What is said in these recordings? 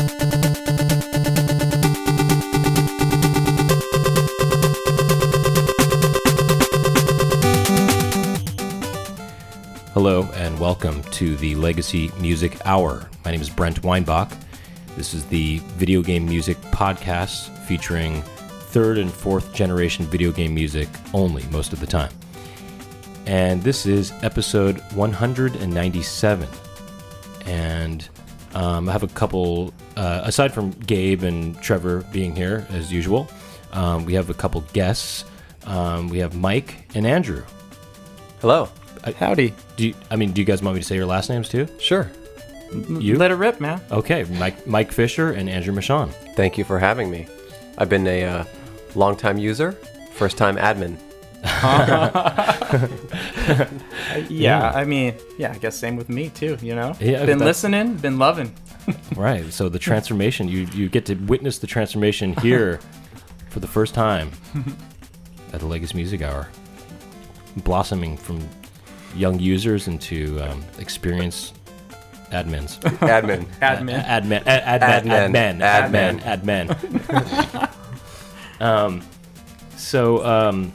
Hello and welcome to the Legacy Music Hour. My name is Brent Weinbach. This is the video game music podcast featuring third and fourth generation video game music only most of the time. And this is episode 197. And I have a couple, aside from Gabe and Trevor being here as usual, we have a couple guests. We have Mike and Andrew. Hello. Howdy. Do you guys want me to say your last names too? Sure. You? Let it rip, man. Okay, Mike Fisher and Andrew Michon. Thank you for having me. I've been a long-time user, first-time admin. I guess same with me too, you know? Yeah, been listening, been loving. Right, so the transformation, you get to witness the transformation here for the first time at the Legacy Music Hour. Blossoming from young users into experienced admins. Admin. Admin. So,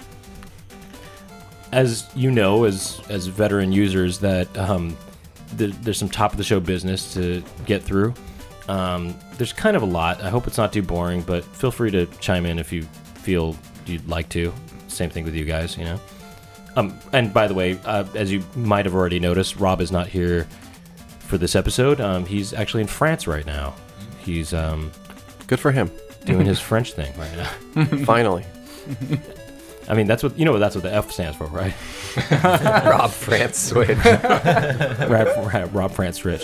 as you know, as veteran users, that there's some top of the show business to get through. There's kind of a lot. I hope it's not too boring, but feel free to chime in if you feel you'd like to. Same thing with you guys, you know. And by the way, as you might have already noticed, Rob is not here for this episode. He's actually in France right now. He's good for him, doing his French thing right now. Finally. I mean, that's what the F stands for, right? Rob France Switch. Rob France Switch.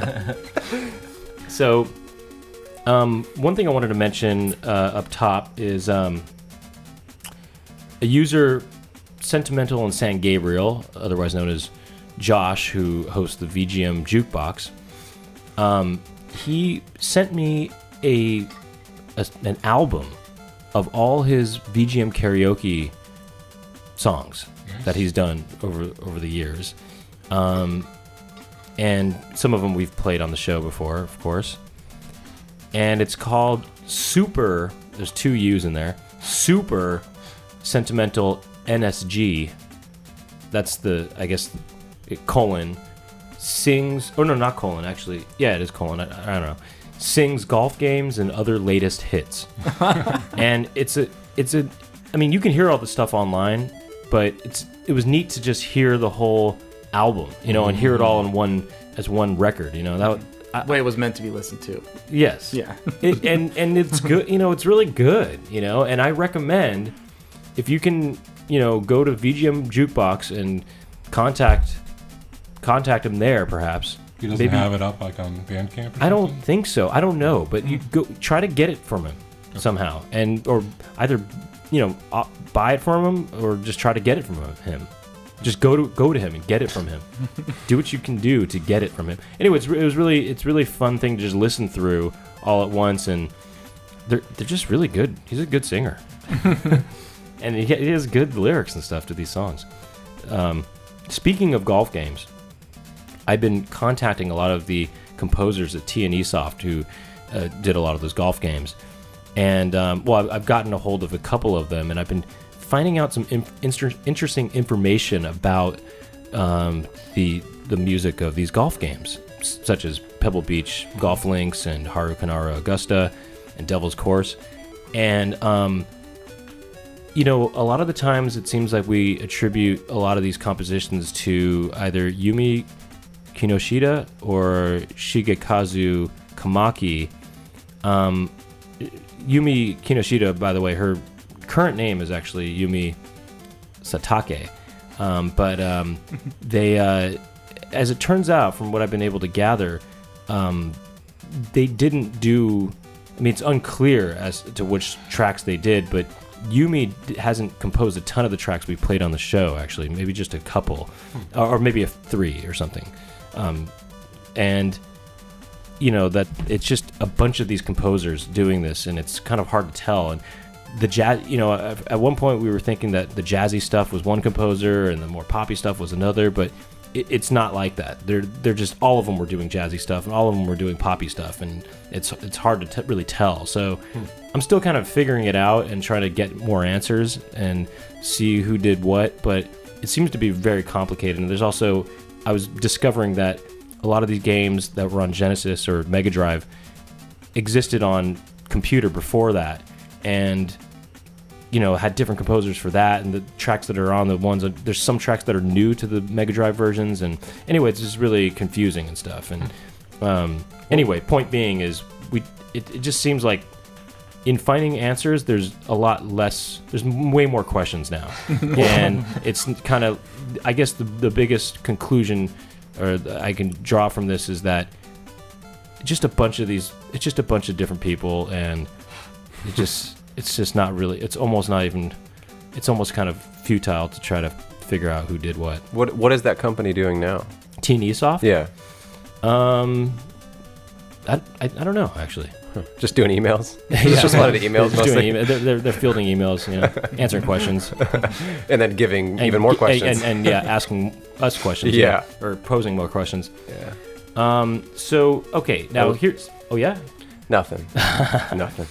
So, one thing I wanted to mention up top is a user, Sentimental in San Gabriel, otherwise known as Josh, who hosts the VGM Jukebox. He sent me an album of all his VGM karaoke songs that he's done over the years, and some of them we've played on the show before, of course. And it's called Super. There's two U's in there. Super Sentimental NSG, that's colon, sings, oh no, not colon, actually, yeah, it is colon, I don't know, sings golf games and other latest hits. And it's a, I mean, you can hear all the stuff online, but it was neat to just hear the whole album, you know, and hear it all in one record, you know, that way it was meant to be listened to. Yes. Yeah. and it's good, you know, it's really good, you know, and I recommend, if you can, you know, go to VGM Jukebox and contact him there, perhaps. He doesn't have it up like on Bandcamp? I don't think so. I don't know, but you go try to get it from him somehow, or either, you know, buy it from him or just try to get it from him. Just go to him and get it from him. Do what you can do to get it from him. Anyway, it's really fun thing to just listen through all at once, and they're just really good. He's a good singer. And he has good lyrics and stuff to these songs. Speaking of golf games, I've been contacting a lot of the composers at T&E Soft who did a lot of those golf games. And, I've gotten a hold of a couple of them, and I've been finding out some interesting information about the music of these golf games, such as Pebble Beach Golf Links and Haru Kanara Augusta and Devil's Course. And, you know, a lot of the times it seems like we attribute a lot of these compositions to either Yumi Kinoshita or Shigekazu Kamaki. Yumi Kinoshita, by the way, her current name is actually Yumi Satake. But they, as it turns out, from what I've been able to gather, they didn't do... I mean, it's unclear as to which tracks they did, but Yumi hasn't composed a ton of the tracks we played on the show, actually. Maybe just a couple. Or maybe 3 or something. And, you know, that it's just a bunch of these composers doing this, and it's kind of hard to tell. And the jazz, you know, at one point we were thinking that the jazzy stuff was one composer and the more poppy stuff was another, but it's not like that. They're just, all of them were doing jazzy stuff, and all of them were doing poppy stuff, and it's hard to really tell. So I'm still kind of figuring it out and trying to get more answers and see who did what, but it seems to be very complicated. And there's also, I was discovering that a lot of these games that were on Genesis or Mega Drive existed on computer before that, and had different composers for that, and the tracks that are on the ones, there's some tracks that are new to the Mega Drive versions, and anyway, it's just really confusing and stuff. And anyway, point being is it just seems like in finding answers, there's a lot less, there's way more questions now. And it's kind of, I guess the biggest conclusion I can draw from this is that it's just a bunch of different people, and it's just not really, it's almost kind of futile to try to figure out who did what. What is that company doing now? Team Esoft? Yeah. I don't know, actually. Just doing emails? It's just a lot of emails mostly? They're fielding emails, answering questions. And then giving even more questions. And asking us questions. Yeah. Or posing more questions. Yeah. So, okay, now here's... Oh, yeah? Nothing. Nothing.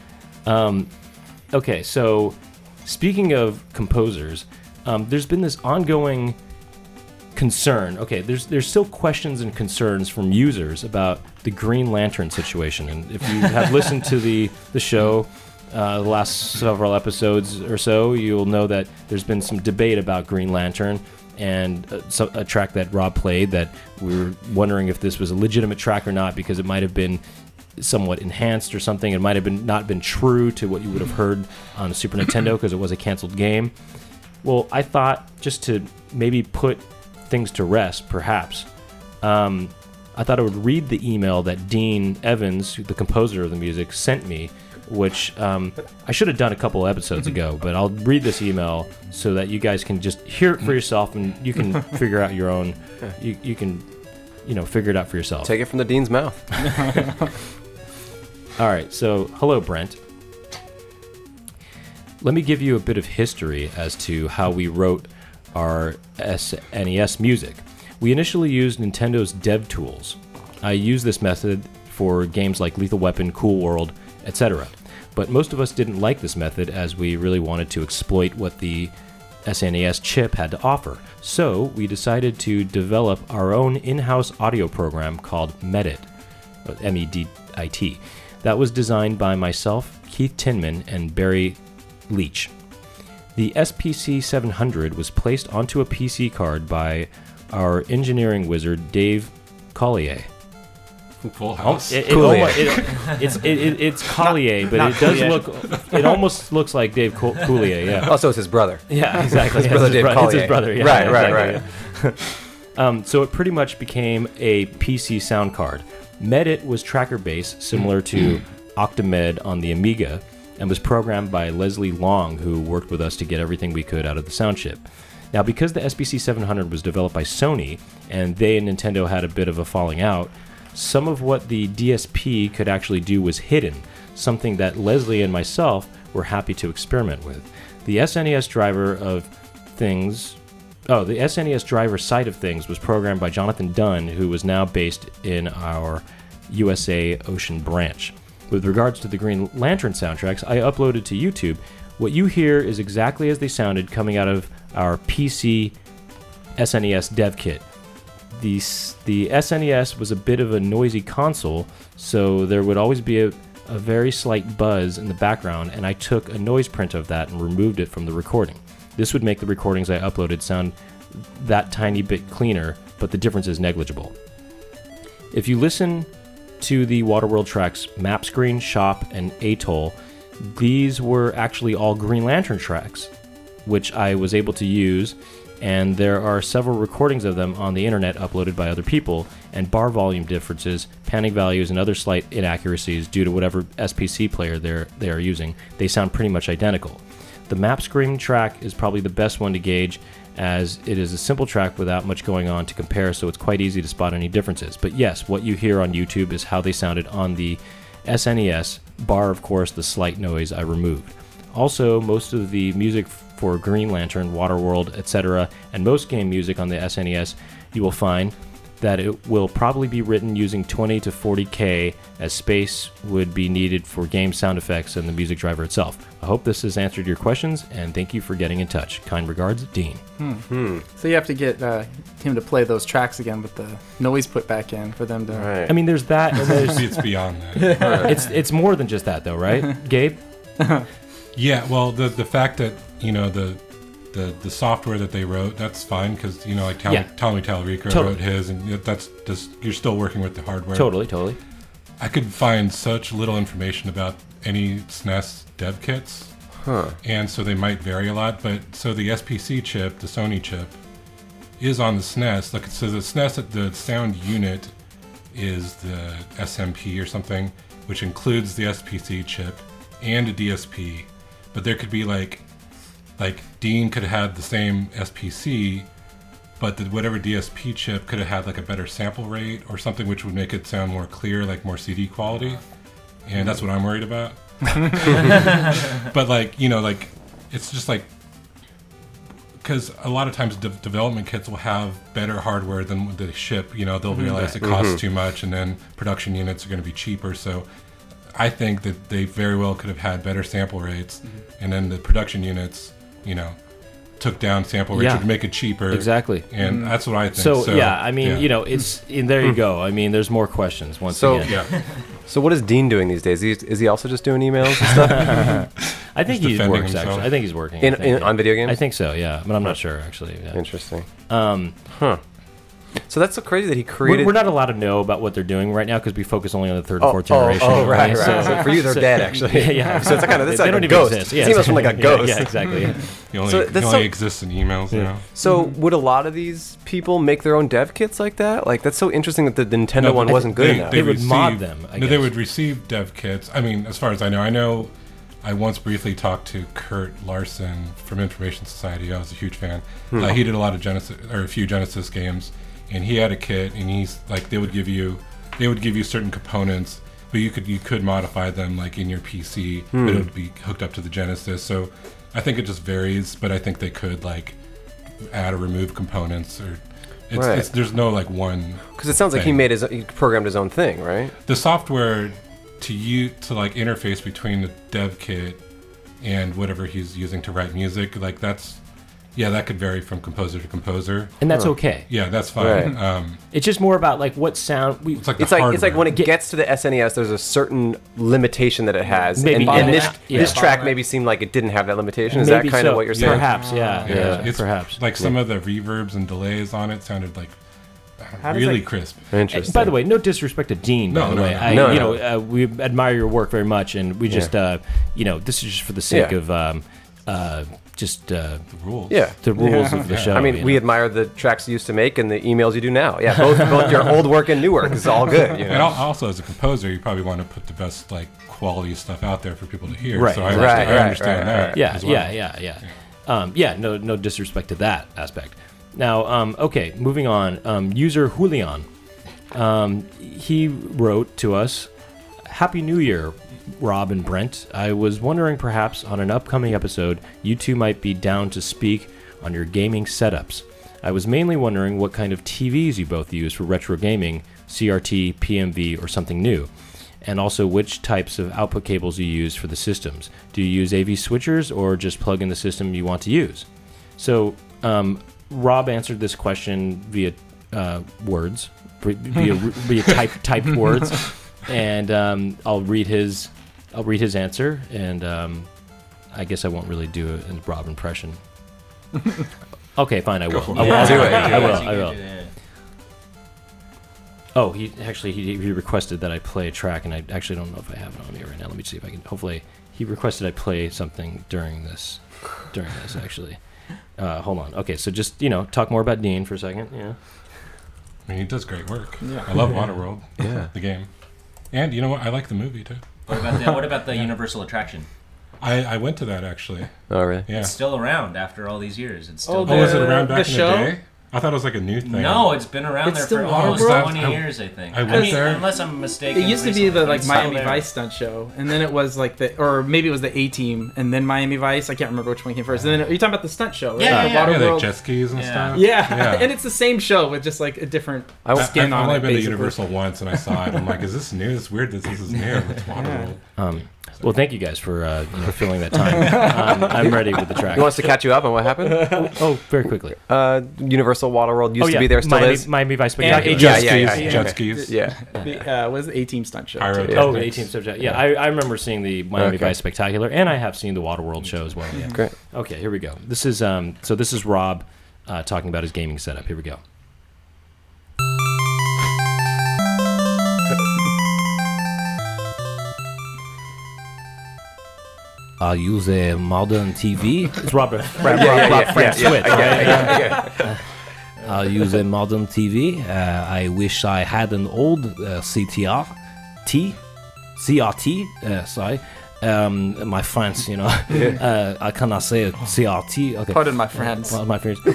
Okay, so speaking of composers, there's been this ongoing concern. Okay, there's still questions and concerns from users about the Green Lantern situation. And if you have listened to the show, the last several episodes or so, you'll know that there's been some debate about Green Lantern and a track that Rob played that we were wondering if this was a legitimate track or not, because it might have been somewhat enhanced or something. It might have not been true to what you would have heard on a Super Nintendo because it was a canceled game. Well, I thought, just to maybe put things to rest, perhaps, I thought I would read the email that Dean Evans, the composer of the music, sent me, which I should have done a couple episodes ago, but I'll read this email so that you guys can just hear it for yourself, and you can figure out your own, you can figure it out for yourself. Take it from the dean's mouth. All right, so hello, Brent. Let me give you a bit of history as to how we wrote our SNES music. We initially used Nintendo's dev tools. I used this method for games like Lethal Weapon, Cool World, etc. But most of us didn't like this method, as we really wanted to exploit what the SNES chip had to offer. So we decided to develop our own in-house audio program called Medit, M-E-D-I-T. That was designed by myself, Keith Tinman, and Barry Leach. The SPC 700 was placed onto a PC card by our engineering wizard, Dave Collier. Full house. It's Collier, but it does look. It almost looks like Dave Collier. Yeah. Also, it's his brother. Yeah, exactly. His brother Dave Collier. It's his brother. Yeah, Right. Right. So it pretty much became a PC sound card. Medit was tracker based, similar to Octamed on the Amiga, and was programmed by Leslie Long, who worked with us to get everything we could out of the sound chip. Now, because the SPC 700 was developed by Sony, and they and Nintendo had a bit of a falling out, some of what the DSP could actually do was hidden, something that Leslie and myself were happy to experiment with. The SNES driver of things... Oh, the SNES driver side of things was programmed by Jonathan Dunn, who was now based in our USA Ocean branch. With regards to the Green Lantern soundtracks, I uploaded to YouTube. What you hear is exactly as they sounded coming out of our PC SNES dev kit. The SNES was a bit of a noisy console, so there would always be a very slight buzz in the background, and I took a noise print of that and removed it from the recording. This would make the recordings I uploaded sound that tiny bit cleaner, but the difference is negligible. If you listen to the Waterworld tracks Map Screen, Shop, and Atoll, these were actually all Green Lantern tracks, which I was able to use, and there are several recordings of them on the internet uploaded by other people, and bar volume differences, panning values, and other slight inaccuracies due to whatever SPC player they are using. They sound pretty much identical. The Map Screen track is probably the best one to gauge, as it is a simple track without much going on to compare, so it's quite easy to spot any differences. But yes, what you hear on YouTube is how they sounded on the SNES, bar, of course, the slight noise I removed. Also, most of the music for Green Lantern, Waterworld, etc., and most game music on the SNES you will find that it will probably be written using 20 to 40K, as space would be needed for game sound effects and the music driver itself. I hope this has answered your questions, and thank you for getting in touch. Kind regards, Dean. So you have to get him to play those tracks again with the noise put back in for them to. Right. I mean, there's that, and there's, It's beyond that. it's more than just that, though, right, Gabe? Yeah, well, the fact that, you know, the software that they wrote, that's fine, because, you know, like Tommy Tallarico Totally. wrote his, and that's just, you're still working with the hardware. Totally. I could find such little information about any SNES dev kits, and so they might vary a lot, but so the SPC chip, the Sony chip, is on the SNES. Like, so the SNES, the sound unit is the SMP or something, which includes the SPC chip and a DSP, but there could be like Dean could have had the same SPC, but whatever DSP chip could have had like a better sample rate or something, which would make it sound more clear, like more CD quality. And that's what I'm worried about. But like, you know, like it's just like, because a lot of times development kits will have better hardware than they ship. You know, they'll realize it costs too much, and then production units are going to be cheaper. So I think that they very well could have had better sample rates, and then the production units, you know, took down sample rates Yeah. to make it cheaper. Exactly. And that's what I think. So yeah, I mean, you know, it's and there you go. I mean, there's more questions once So- again. Yeah. So what is Dean doing these days? Is he also just doing emails and stuff I think He's he defending works himself. actually. I think he's working I think, yeah. on video games? I think so. Yeah, but I'm not sure actually. Yeah. Interesting. Um, So that's so crazy that he created. we're not allowed to know about what they're doing right now because we focus only on the third and fourth generation. Oh, right. So- So for you, they're dead, actually. Yeah. So it's kind of They like don't a even ghost. exist. It Yeah, seems from like a ghost. Yeah, exactly. Yeah. He only, So that's exists in emails now. So would a lot of these people make their own dev kits like that? Like that's so interesting that the Nintendo No, one they- wasn't good enough. They would mod them, I No, they guess. would receive dev kits. I mean, as far as I know I once briefly talked to Kurt Larson from Information Society. I was a huge fan. He did a lot of Genesis, or a few Genesis games, and he had a kit, and he's like, they would give you certain components, but you could modify them like in your PC, but it would be hooked up to the Genesis. So I think it just varies, but I think they could like add or remove components, or Right. there's no like one. Because it sounds like thing. he programmed his own thing, right? The software to like interface between the dev kit and whatever he's using to write music, like that could vary from composer to composer. And that's okay. Yeah, that's fine. Right. It's just more about like what sound we. It's like It's like when it gets to the SNES, there's a certain limitation that it has, Maybe- and yeah. this Yeah. track maybe seemed like it didn't have that limitation. Is maybe that kind so. of what you're saying? Perhaps, yeah, it's perhaps. like some of the reverbs and delays on it sounded like does really that- crisp. Interesting. By the way, no disrespect to Dean. By No, the way, no, no. we admire your work very much, and we just, this is just for the sake Yeah. of The rules. Yeah. the rules of the Yeah. show. I mean, you we know? admire the tracks you used to make and the emails you do now. Yeah, both your old work and new work is all good. You And know? also, as a composer, you probably want to put the best like quality stuff out there for people to hear. Right, So I right, understand that. right. Yeah, as well. yeah. No disrespect to that aspect. Now, okay, moving on. User Julian, he wrote to us, "Happy New Year, Rob and Brent. I was wondering perhaps on an upcoming episode, you two might be down to speak on your gaming setups. I was mainly wondering what kind of TVs you both use for retro gaming, CRT, PMV, or something new. And also which types of output cables you use for the systems. Do you use AV switchers or just plug in the system you want to use?" So Rob answered this question via words, via typed words, and I'll read his answer, and I guess I won't really do a Rob impression. Okay, fine, I will. I will. Oh, he requested that I play a track, and I actually don't know if I have it on me right now. Let me see if I can. Hopefully, he requested I play something during this actually. Hold on. Okay, so just talk more about Dean for a second. Yeah. I mean, he does great work. Yeah. I love Waterworld. Yeah. The game. And you know what? I like the movie too. What about the Universal attraction? I went to that actually. Oh, really? Yeah. It's still around after all these years. It's still Oh, Oh, was it The- around back the in show? the day? I thought it was like a new thing. No, it's been around It's there still for almost Waterworld? 20 years, I think. I went there. Unless I'm mistaken. It used to be the recently. like It's Miami still there. Vice stunt show, and then it was like or maybe it was the A-Team, and then Miami Vice. I can't remember which one came first. And then you're talking about the stunt show, right? Yeah, The yeah, Yeah, Waterworld. like jet skis and Yeah. stuff. Yeah, and it's the same show with just like a different skin I've on only it. been to basically. Universal once, and I saw it. I'm like, is this new? It's weird that this is new. It's Waterworld. Well, thank you guys for filling that time. I'm ready with the track. He wants to catch you up on what happened. Oh, very quickly. Universal Waterworld used Oh, to yeah. be there, still Miami, is. Miami Vice And Spectacular. Jet skis. Jet Okay. skis. Yeah. Was the A-Team stunt show. Pyro too. Jet Oh, the skis. 18th subject. Yeah, I remember seeing the Miami Okay. Vice Spectacular, and I have seen the Waterworld show as well. Yeah. Great. Okay, here we go. This is so this is Rob talking about his gaming setup. Here we go. I use a modern TV. It's Rob Frank Switch. I use a modern TV. I wish I had an old CRT. Sorry. My friends, I cannot say it. CRT. Okay. Pardon my friends. Well, my friends.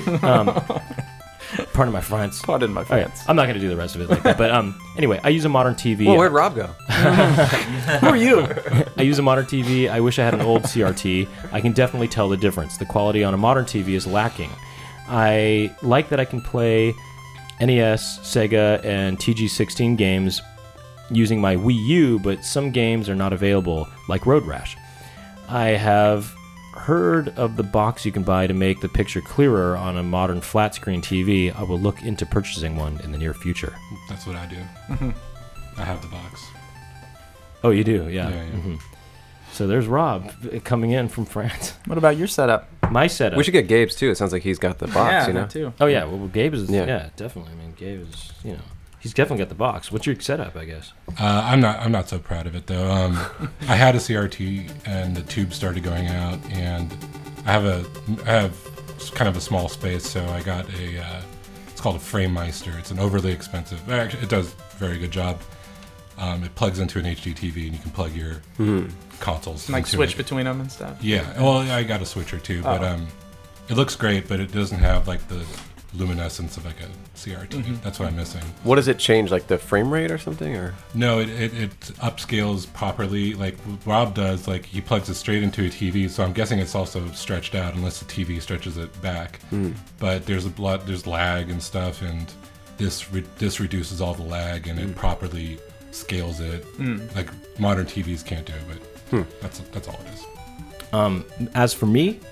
Pardon my friends. Pardon my All right, friends. I'm not going to do the rest of it like that. But anyway, I use a modern TV. Well, where'd Rob go? Who are you? I use a modern TV. I wish I had an old CRT. I can definitely tell the difference. The quality on a modern TV is lacking. I like that I can play NES, Sega, and TG16 games using my Wii U, but some games are not available, like Road Rash. I have heard of the box you can buy to make the picture clearer on a modern flat screen TV. I will look into purchasing one in the near future. That's what I do. I have the box. Oh, you do? Yeah. Yeah. Mhm. So there's Rob coming in from France. What about your setup? My setup. We should get Gabe's too. It sounds like he's got the box. yeah, you know. that too. Oh yeah, well Gabe is Yeah. definitely. I mean, Gabe is he's definitely got the box. What's your setup? I guess. I'm not so proud of it though. I had a CRT and the tube started going out, and I have kind of a small space, so I got it's called a FrameMeister. It's an overly expensive. Actually, it does a very good job. It plugs into an HD TV, and you can plug your consoles. Like into switch it. between them and stuff. Yeah, well, I got a switcher too, but it looks great, but it doesn't have like the luminescence of like a CRT. That's what I'm missing. What does it change? Like the frame rate or something? Or No, it upscales properly. Like Rob does, like he plugs it straight into a TV. So I'm guessing it's also stretched out, unless the TV stretches it back. But there's lag and stuff, and this reduces all the lag, and it properly scales it. Like modern TVs can't do, but that's all it is. As for me,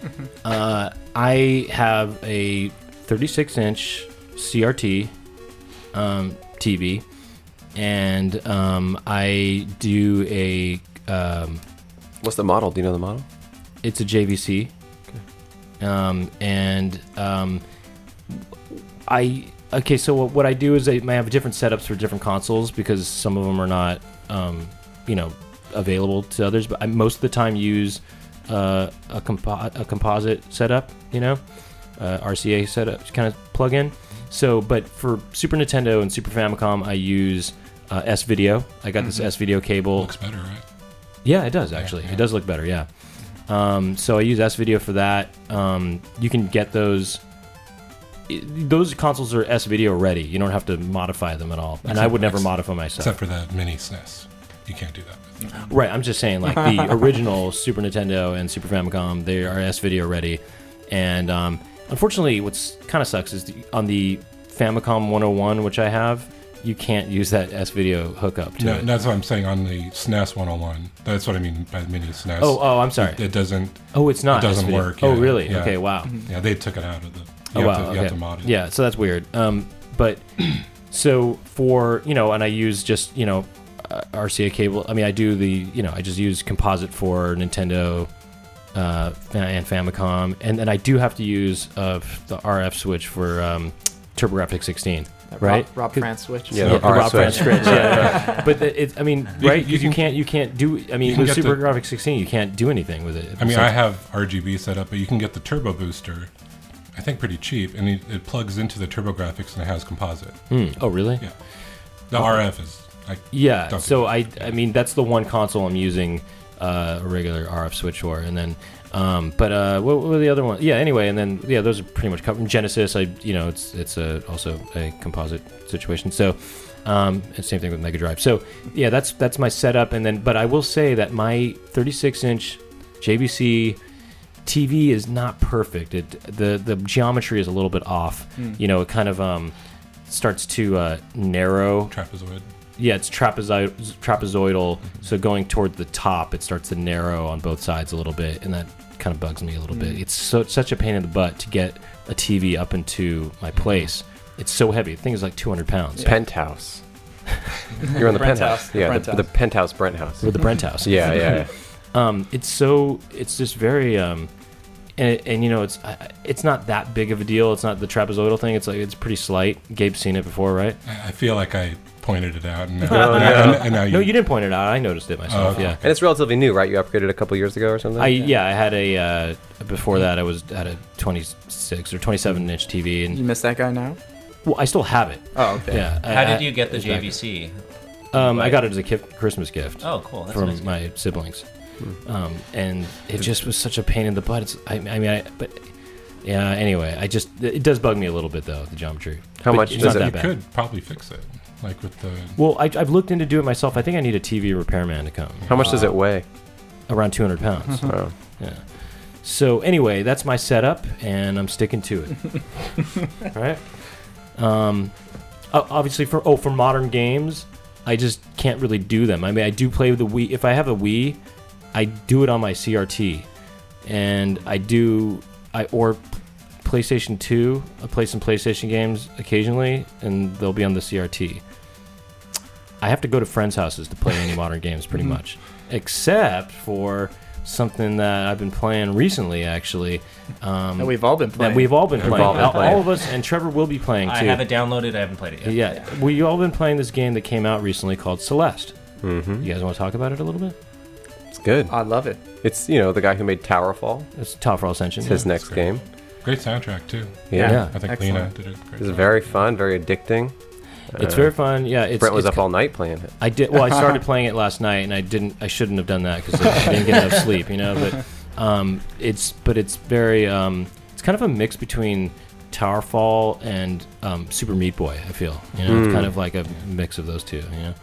I have a 36-inch CRT TV, and I do a what's the model? Do you know the model? it's a JVC, and so what I do is I have different setups for different consoles because some of them are not available to others, but I most of the time use a composite setup, RCA setup kind of plug in. So, but for Super Nintendo and Super Famicom, I use S-Video. I got this S-Video cable. Looks better, right? Yeah, it does actually. Yeah. It does look better. Yeah. So I use S-Video for that. You can get those. Those consoles are S-Video ready. You don't have to modify them at all. And I would never modify myself. Except for the mini SNES, you can't do that with. Right, I'm just saying, like the original Super Nintendo and Super Famicom, they are S-Video ready, and unfortunately, what's kind of sucks is on the Famicom 101, which I have, you can't use that S-Video hookup to No, it. that's what I'm saying on the SNES 101. That's what I mean by mini SNES. Oh, I'm sorry. It doesn't. Oh, it's not. It doesn't S-Video. work. Oh, yeah, really? yeah. Okay, wow. Yeah, they took it out of the. Oh, wow. You have Okay. to mod it. Yeah, so that's weird. But so for and I use just RCA cable. I mean, I do I just use composite for Nintendo and Famicom, and then I do have to use the RF switch for TurboGrafx 16, right? Rob France switch. Yeah, Yeah, the the RF Rob France switch. switch. Yeah. But I mean, right? you You can- can't do. I mean, can with get the- TurboGrafx 16, you can't do anything with it. I mean, So- I have RGB set up, but you can get the Turbo Booster, I think pretty cheap, and it plugs into the TurboGrafx and it has composite. Oh, really? Yeah. The RF is like Yeah. Don't So do I mean, that's the one console I'm using a regular RF switch for, and then. What were the other ones? Yeah. Anyway, and then those are pretty much covered. Genesis, it's also a composite situation. So, and same thing with Mega Drive. So, yeah, that's my setup. And then, but I will say that my 36-inch JVC TV is not perfect. The geometry is a little bit off. It kind of starts to narrow. Trapezoid. Yeah, it's trapezoidal. So going toward the top, it starts to narrow on both sides a little bit, and that kind of bugs me a little bit. It's such a pain in the butt to get a TV up into my place. It's so heavy. The thing is like 200 pounds. Penthouse. You're on the Brent penthouse. house. Yeah, Brent the penthouse Brent house. Or the Brent house. Yeah. It's just very and it's not that big of a deal. It's not the trapezoidal thing. It's pretty slight. Gabe's seen it before, right? I feel like I pointed it out. And now No, you didn't point it out. I noticed it myself. okay. Yeah. And it's relatively new, right? You upgraded a couple years ago or something? I had a before that I was at a 26 or 27 inch TV, You and miss that guy now? well, I still have it. Oh, okay. Yeah. How did you get the it's back. JVC? I got it as a Christmas gift. Oh, cool. That's from nice. my siblings, and it just was such a pain in the butt. Anyway, it does bug me a little bit though, the geometry. How But much it's does not it- that You bad. could probably fix it, like with the. Well, I've looked into doing it myself. I think I need a TV repairman to come. How much does it weigh? Around 200 pounds. Oh. Yeah. So anyway, that's my setup, and I'm sticking to it. All right. Obviously, for modern games, I just can't really do them. I mean, I do play with the Wii. If I have a Wii, I do it on my CRT, and or PlayStation 2. I play some PlayStation games occasionally, and they'll be on the CRT. I have to go to friends' houses to play any modern games, pretty much, except for something that I've been playing recently, actually. That we've all been playing. That we've all been playing. all been playing. All of us, and Trevor will be playing too. I have it downloaded. I haven't played it yet. Yeah, we've all been playing this game that came out recently called Celeste. Mm-hmm. You guys want to talk about it a little bit? It's good. I love it. It's, the guy who made Towerfall. It's Towerfall Ascension. It's his yeah. next game. Great soundtrack too. Yeah. Yeah. I think Excellent. Lena did a great It's job. very fun, very addicting. It's very fun. Yeah, Brent was it's up all night playing it. I did. Well, I started playing it last night, and I shouldn't have done that because I didn't get enough sleep. But it's very it's kind of a mix between Towerfall and Super Meat Boy. I feel it's kind of like a mix of those two.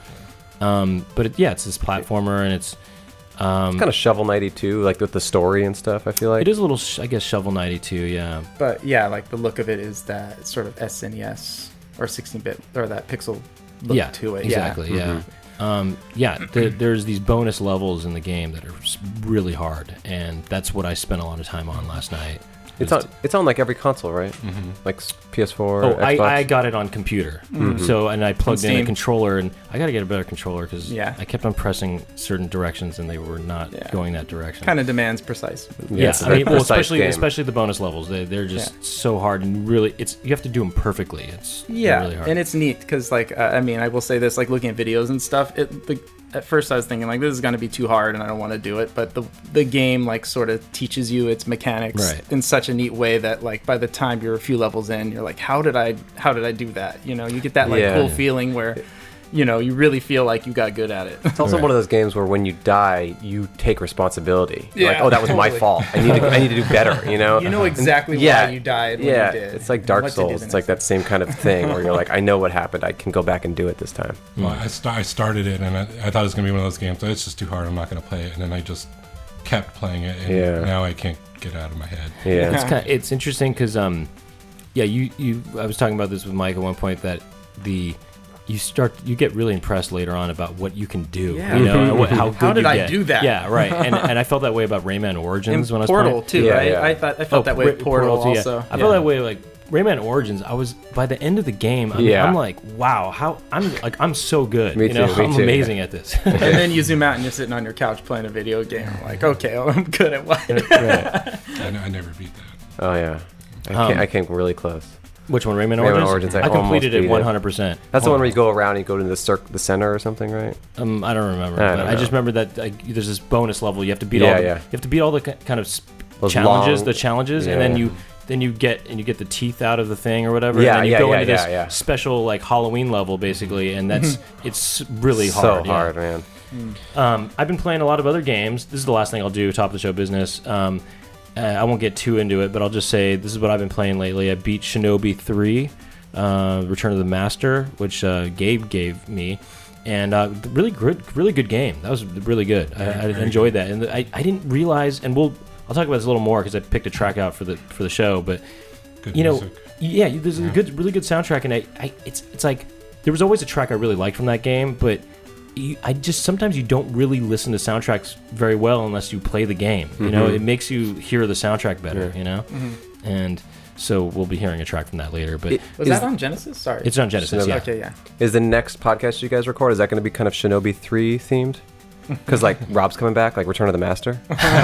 But it's this platformer, and it's It's kind of Shovel Knighty too, like with the story and stuff, I feel like. it is a little I guess Shovel Knighty too. Yeah. But yeah, like the look of it is that sort of SNES or 16-bit or that pixel look Yeah. to it. Exactly. Yeah. There's these bonus levels in the game that are really hard, and that's what I spent a lot of time on last night. It's on like every console, right? Mm-hmm. Like PS4, Oh, Xbox. I got it on computer. So, and I plugged in a Steam. controller, and I got to get a better controller because Yeah. I kept on pressing certain directions, and they were not Yeah. going that direction. Kind of demands precise. Yeah, it's a I very mean, well, precise game. especially the bonus levels. They're just so hard, and really, you have to do them perfectly. They're Yeah, really hard. and it's neat because, like, I mean, I will say this: like, looking at videos and stuff, at first I was thinking like this is going to be too hard and I don't want to do it, but the game like sort of teaches you its mechanics Right. in such a neat way that like by the time you're a few levels in, you're like, how did I do that? You get that like Yeah. cool feeling where you really feel like you got good at it. It's also Right. one of those games where when you die, you take responsibility. You're like, Yeah, oh, that was my totally. fault. I need to do better. You know exactly Yeah. why you died when Yeah, you did. it's like and Dark what to do Souls. the It's like next that same kind of thing where you're like, I know what happened. I can go back and do it this time. Well, I started it, and I thought it was going to be one of those games. Oh, it's just too hard. I'm not going to play it. And then I just kept playing it, and Yeah. now I can't get it out of my head. Yeah. It's interesting because I was talking about this with Mike at one point that you get really impressed later on about what you can do. Yeah. and how good How did you I get. do that? Yeah, right. And I felt that way about Rayman Origins when I was Portal playing. too, Yeah, right? yeah. I felt that way with Portal too, yeah. also. I felt that way like Rayman Origins. I was by the end of the game. I'm like, wow, I'm so good. Me too, me I'm too, amazing at this. And then you zoom out and you're sitting on your couch playing a video game. I'm like, okay, I'm good at what? Right. I never beat that. Oh yeah. I came really close. Which one, Rayman Rayman Origins? Origins, I completed it almost beat 100%. That's the one where you go around and you go to the center or something, right? I don't remember. I but don't I just know. remember that there's this bonus level. You have to beat Yeah, all the, yeah. you have to beat all the kind of Those challenges, long- the challenges, and Yeah. then you get the teeth out of the thing or whatever. Yeah, and then you yeah, go yeah, into this yeah. special like Halloween level basically, and it's really So hard. hard, yeah. man. I've been playing a lot of other games. This is the last thing I'll do, top of the show business. I won't get too into it, but I'll just say this is what I've been playing lately. I beat Shinobi 3, Return of the Master, which Gabe gave me. And really good game. That was really good. I enjoyed that. And I didn't realize, and I'll talk about this a little more because I picked a track out for the show, but Good you know, music. yeah, there's a really good soundtrack, and it's like there was always a track I really liked from that game, but sometimes you don't really listen to soundtracks very well unless you play the game. You know, it makes you hear the soundtrack better. You know, and so we'll be hearing a track from that later. But Was that on Genesis? Sorry. it's on Genesis. Shinobi. Yeah. Okay, yeah. Is the next podcast you guys record, is that going to be kind of Shinobi 3 themed? Because like Rob's coming back, like Return of the Master.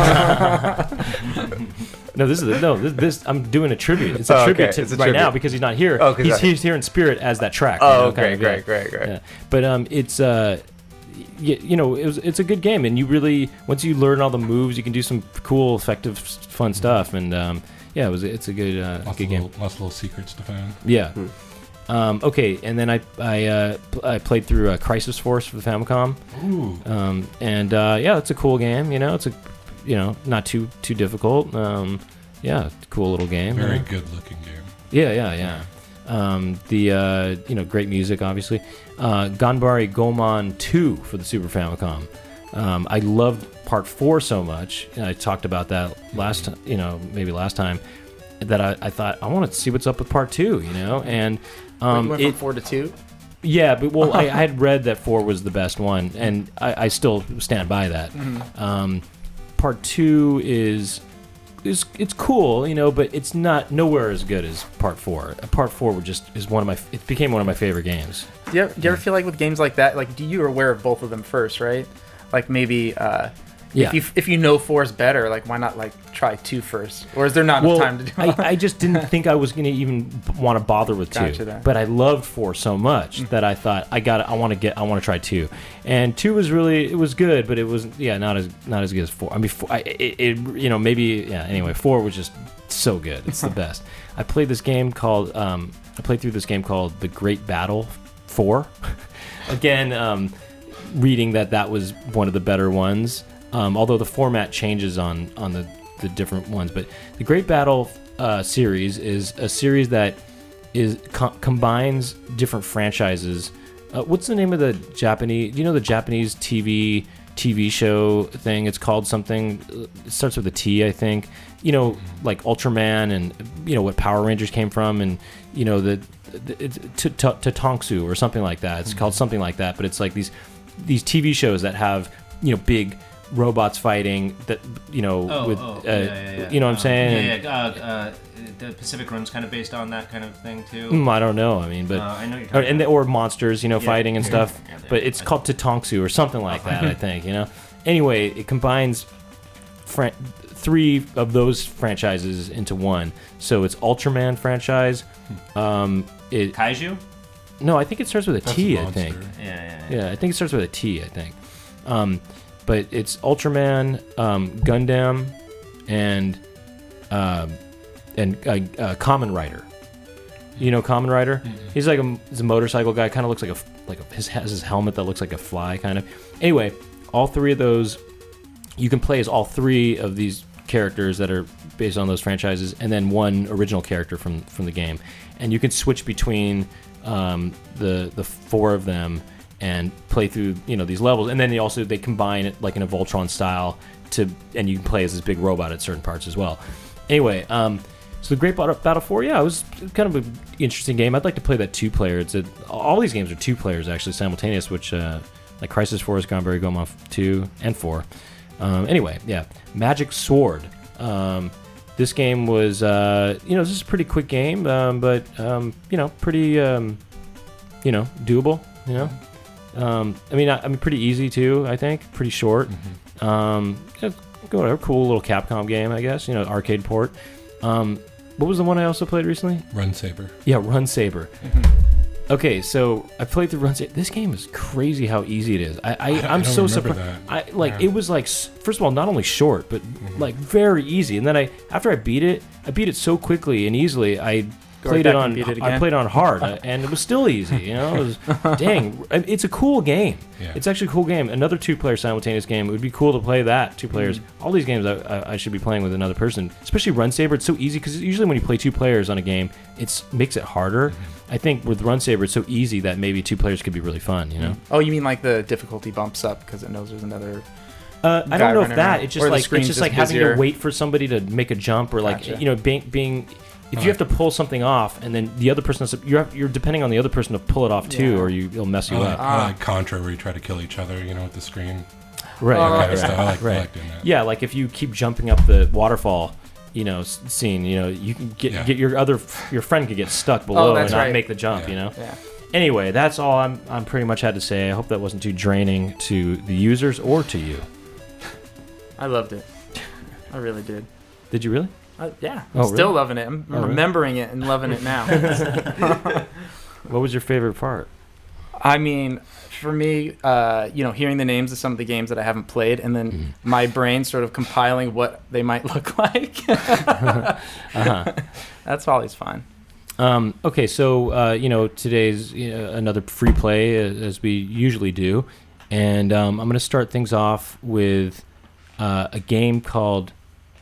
No, this I'm doing a tribute. It's a tribute to It's a right now tribute. because he's not here. Oh, 'cause he's here in spirit as that track. Oh, kind great, of, great. Yeah. But it's you know, it's a good game, and you really, once you learn all the moves, you can do some cool, effective, fun stuff, and yeah, it's a good good game. Lots of little secrets to find. Yeah. Okay, and then I played through Crisis Force for the Famicom. Ooh. And yeah, it's a cool game. You know, it's not too difficult. Yeah, cool little game. Very good looking game. Yeah. The great music, obviously. Ganbare Goemon 2 for the Super Famicom. I loved Part 4 so much, and I talked about that last time, that I thought I want to see what's up with Part 2. You know, and You went from 4 to 2? yeah, but well, I had read that 4 was the best one, and I still stand by that. Part 2 is it's cool, you know, but it's nowhere as good as Part 4. Part 4 it became one of my favorite games. Do you ever feel like with games like that, like you're aware of both of them first, right? Like maybe Yeah. if you know 4 is better, like why not like try 2 first? Or is there not enough time to do it? I just didn't think I was going to even want to bother with 2. Gotcha that. But I loved 4 so much that I thought I want to try 2. And 2 was it was good, but it was not as good as 4. I mean, anyway, 4 was just so good. It's the best. I played through this game called The Great Battle 4. Again, reading that was one of the better ones. Although the format changes on the different ones, but the Great Battle series is a series that combines different franchises. What's the name of the Japanese? Do you know the Japanese TV show thing? It's called something. It starts with a T, I think. You know, like Ultraman, and you know what Power Rangers came from, and you know it's Tonksu or something like that. It's called something like that, but it's like these TV shows that have big robots fighting that you know you know what I'm saying. The Pacific Rim's kind of based on that kind of thing too. I don't know. I mean, but I know you're talking or monsters, fighting and stuff. Yeah, but it's called Tonksu or something like that. I think Anyway, it combines 3 of those franchises into one. So it's Ultraman franchise. Kaiju. No, I think it starts with a That's T. a I think. monster. Yeah, I think it starts with a T. I think. But it's Ultraman, Gundam, and Kamen Rider. You know Kamen Rider? Mm-hmm. He's like he's a motorcycle guy. Kind of looks has his helmet that looks like a fly, kind of. Anyway, all 3 of those, you can play as all 3 of these characters that are based on those franchises, and then one original character from the game, and you can switch between the 4 of them and play through these levels, and then they combine it like in a Voltron style and you can play as this big robot at certain parts as well. Anyway, so the Great Battle 4, it was kind of an interesting game. I'd like to play that 2-player. All these games are 2 players actually simultaneous, which like Crisis Force, Ganbare Goemon 2 and 4. Anyway, yeah, Magic Sword. This game was this is a pretty quick game, but pretty doable. I mean, pretty easy too. I think pretty short. Whatever, cool little Capcom game, I guess. Arcade port. What was the one I also played recently? Run Saber. Yeah, Run Saber. Okay, so I played through Run Saber. This game is crazy how easy it is. I'm don't so remember surprised. that. It was like, first of all, not only short, but like very easy. And then after I beat it so quickly and easily. played Back it and beat it on. I again. played on hard, and it was still easy. You know, it was dang. It's a cool game. Yeah. It's actually a cool game. Another 2-player simultaneous game. It would be cool to play that 2 players. All these games I should be playing with another person. Especially Run Saber. It's so easy because usually when you play 2 players on a game, it makes it harder. I think with Run Saber, it's so easy that maybe 2 players could be really fun. You know. Oh, you mean like the difficulty bumps up because it knows there's another. I guy don't know if running that. around. It's Or just the like screen's it's just just like having busier. to wait for somebody to make a jump or like Gotcha. you know being. If you have to pull something off and then the other person has to, you're depending on the other person to pull it off too, Yeah. or it'll mess I you like, up. I like Contra, where you try to kill each other, with the screen. Right. Oh, That kind right, of stuff. I right. like doing that. Yeah, like if you keep jumping up the waterfall, scene, you can Yeah. get your friend could get stuck below and that's not right. make the jump. Yeah. Yeah. Anyway, that's all I'm pretty much had to say. I hope that wasn't too draining to the users or to you. I loved it. I really did. Did you really? Yeah. Oh, I'm still really? loving it. I'm Oh, really? remembering it and loving it now. What was your favorite part? I mean, for me, hearing the names of some of the games that I haven't played, and then my brain sort of compiling what they might look like. That's always fun. Okay, so today's another free play as we usually do, and I'm going to start things off with a game called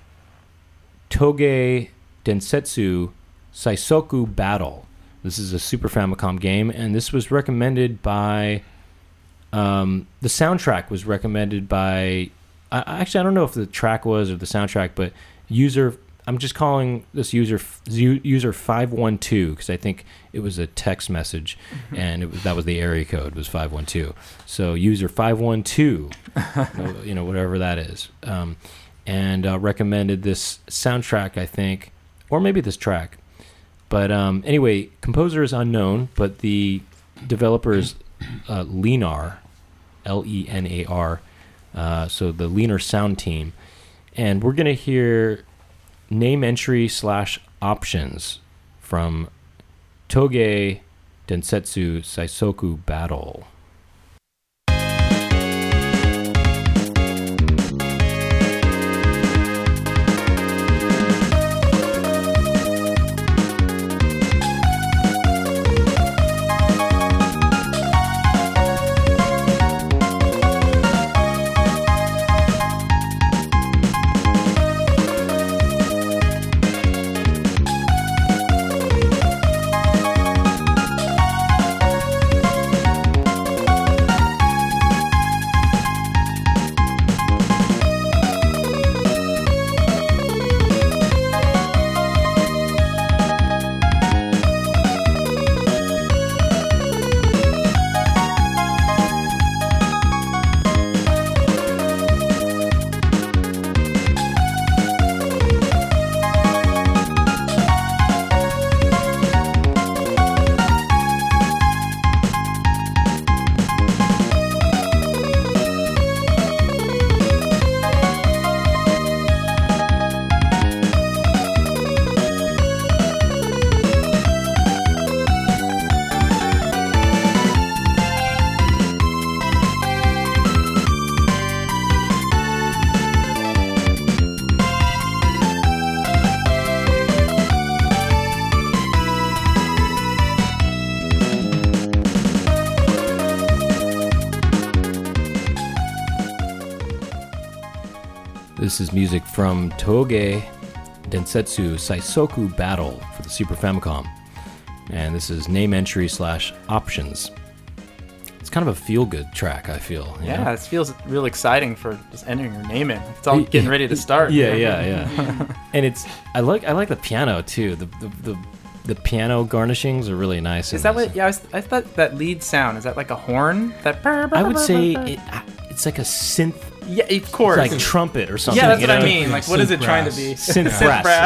Toge Densetsu Saisoku Battle. This is a Super Famicom game, and this was recommended by. The soundtrack was recommended by. Actually, I don't know if the track was or the soundtrack, but user. I'm just calling this user 512 because I think it was a text message, and that was the area code was 512. So user 512, whatever that is, and recommended this soundtrack, I think, or maybe this track. But anyway, composer is unknown, but the developer is Lenar, Lenar. So the Lenar sound team, and we're gonna hear name entry / options from Toge Densetsu Saisoku Battle. This is music from Toge Densetsu Saisoku Battle for the Super Famicom. And this is name entry / options. It's kind of a feel-good track, I feel. you know? Yeah, it feels real exciting for just entering your name in. It's all getting ready to start. Yeah. And I like the piano too. The piano garnishings are really nice. Is in that this. what? Yeah, I thought that lead sound, is that like a horn? That I would say it's like a synth, Yeah, of course. like trumpet or something. Yeah, that's you what I know? mean. Like, what is it Synth trying to brass. be? Synth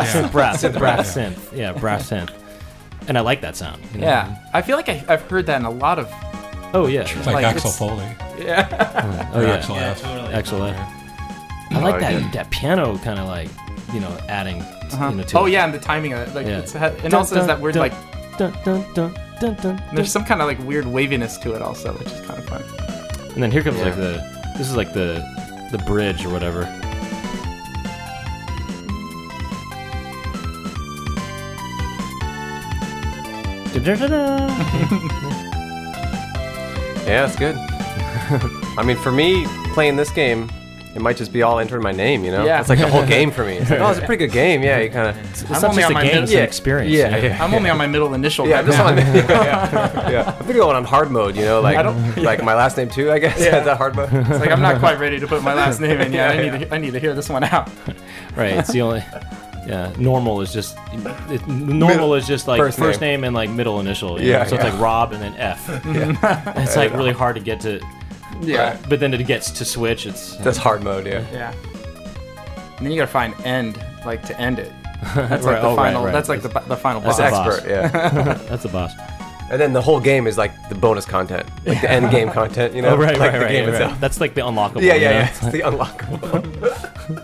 brass synth. Yeah, brass synth. And I like that sound. you know? Yeah, I feel like I've heard that in a lot of. Oh yeah. It's like Like, Axel it's- Foley. Yeah. Oh Or yeah. Axel Yeah, F. totally. Excellent. I like that piano kind of like adding to Oh it. yeah, and the timing of it, like Yeah. and also has that weird like. dun, dun, dun, dun, dun, There's some kind of like weird waviness to it also, which is kind of fun. and then here comes like this is like the bridge or whatever. Yeah, it's good. I mean, for me, playing this game, it might just be all entering my name, you know? Yeah. It's like the whole game for me. It's like, oh, it's a pretty good game. Yeah, you kind of... It's I'm not only just on a my game, middle- it's an experience. Yeah. I'm only on my middle initial. Yeah, right I'm just now. on... yeah. I'm going on hard mode, you know? Like, like my last name too, I guess. Yeah. Is that hard mode? It's like I'm not quite ready to put my last name in yet. I need to hear this one out. Right. It's the only. Yeah. Normal is just. Normal is just like first name and like middle initial. You know? Yeah, So it's yeah. like Rob and then F. It's like really hard to get to. Yeah. But then it gets to switch. It's. That's hard mode, yeah. Yeah. And then you gotta find end, like to end it. That's like Right, the oh, right, final. right. That's like the final That's boss. boss. expert, yeah. That's the boss. And then the whole game is like the bonus content, like the end game content, you know? Oh, right, like right, the right, game right. itself. That's like the unlockable. Yeah, you yeah, know? yeah. It's the unlockable.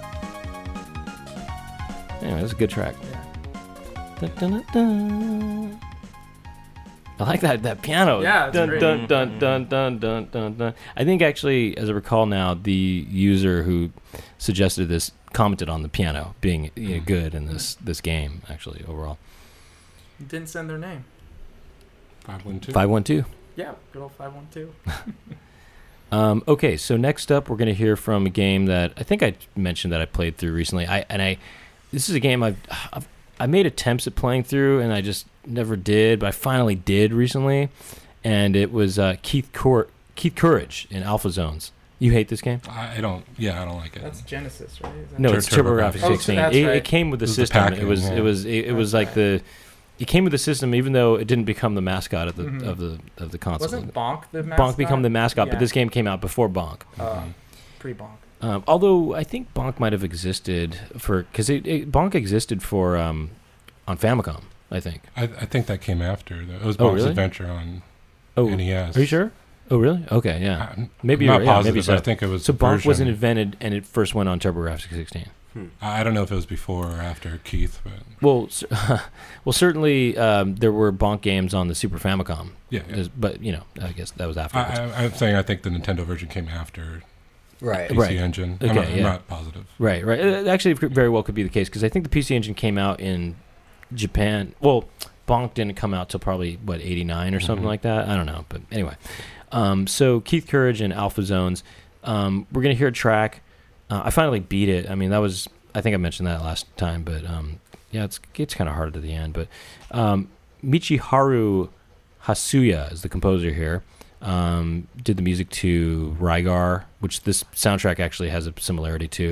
Anyway, it's a good track. Dun, dun, dun, dun. I like that piano. Yeah, it's dun, great. dun, dun, dun, dun, dun, dun, dun. I think actually, as I recall now, the user who suggested this commented on the piano being good in this game. Actually, overall, Didn't send their name. 512. 512. Yeah, good old 512. Okay, so next up, we're going to hear from a game that I think I mentioned that I played through recently. This is a game I made attempts at playing through, and I just never did, but I finally did recently, and it was Keith Courage in Alpha Zones. You hate this game? I don't like it. That's Genesis, right? Is that No, it's TurboGrafx TurboGrafx 16. 16. Oh, so that's It right. came with the It was the system. packing, It was That's like it came with the system, even though it didn't become the mascot of the of the console. Wasn't Bonk the mascot? Bonk become the mascot, but Yeah. this game came out before Bonk. Pre-Bonk. Although I think Bonk might have existed because Bonk existed for on Famicom. I think. I think that came after. It was Oh, Bonk's really? Adventure on Oh, NES. are you sure? Oh, really? Okay, yeah. Maybe I'm not you're right. positive. Maybe so. I think it was So the Bonk version- wasn't invented, and it first went on TurboGrafx 16. I don't know if it was before or after Keith, but Well, certainly there were Bonk games on the Super Famicom. yeah. But I guess that was afterwards. I'm saying I think the Nintendo version came after Right. PC Right. Engine. Okay, I'm not positive. Right. It actually very well could be the case because I think the PC Engine came out in Japan. Well, Bonk didn't come out till probably 89 or something like that. I don't know, but anyway. So Keith Courage and Alpha Zones. We're gonna hear a track. I finally beat it. I mean, I think I mentioned that last time, but yeah, it gets kind of hard at the end. But Michiharu Hasuya is the composer here. Did the music to Rygar, which this soundtrack actually has a similarity to.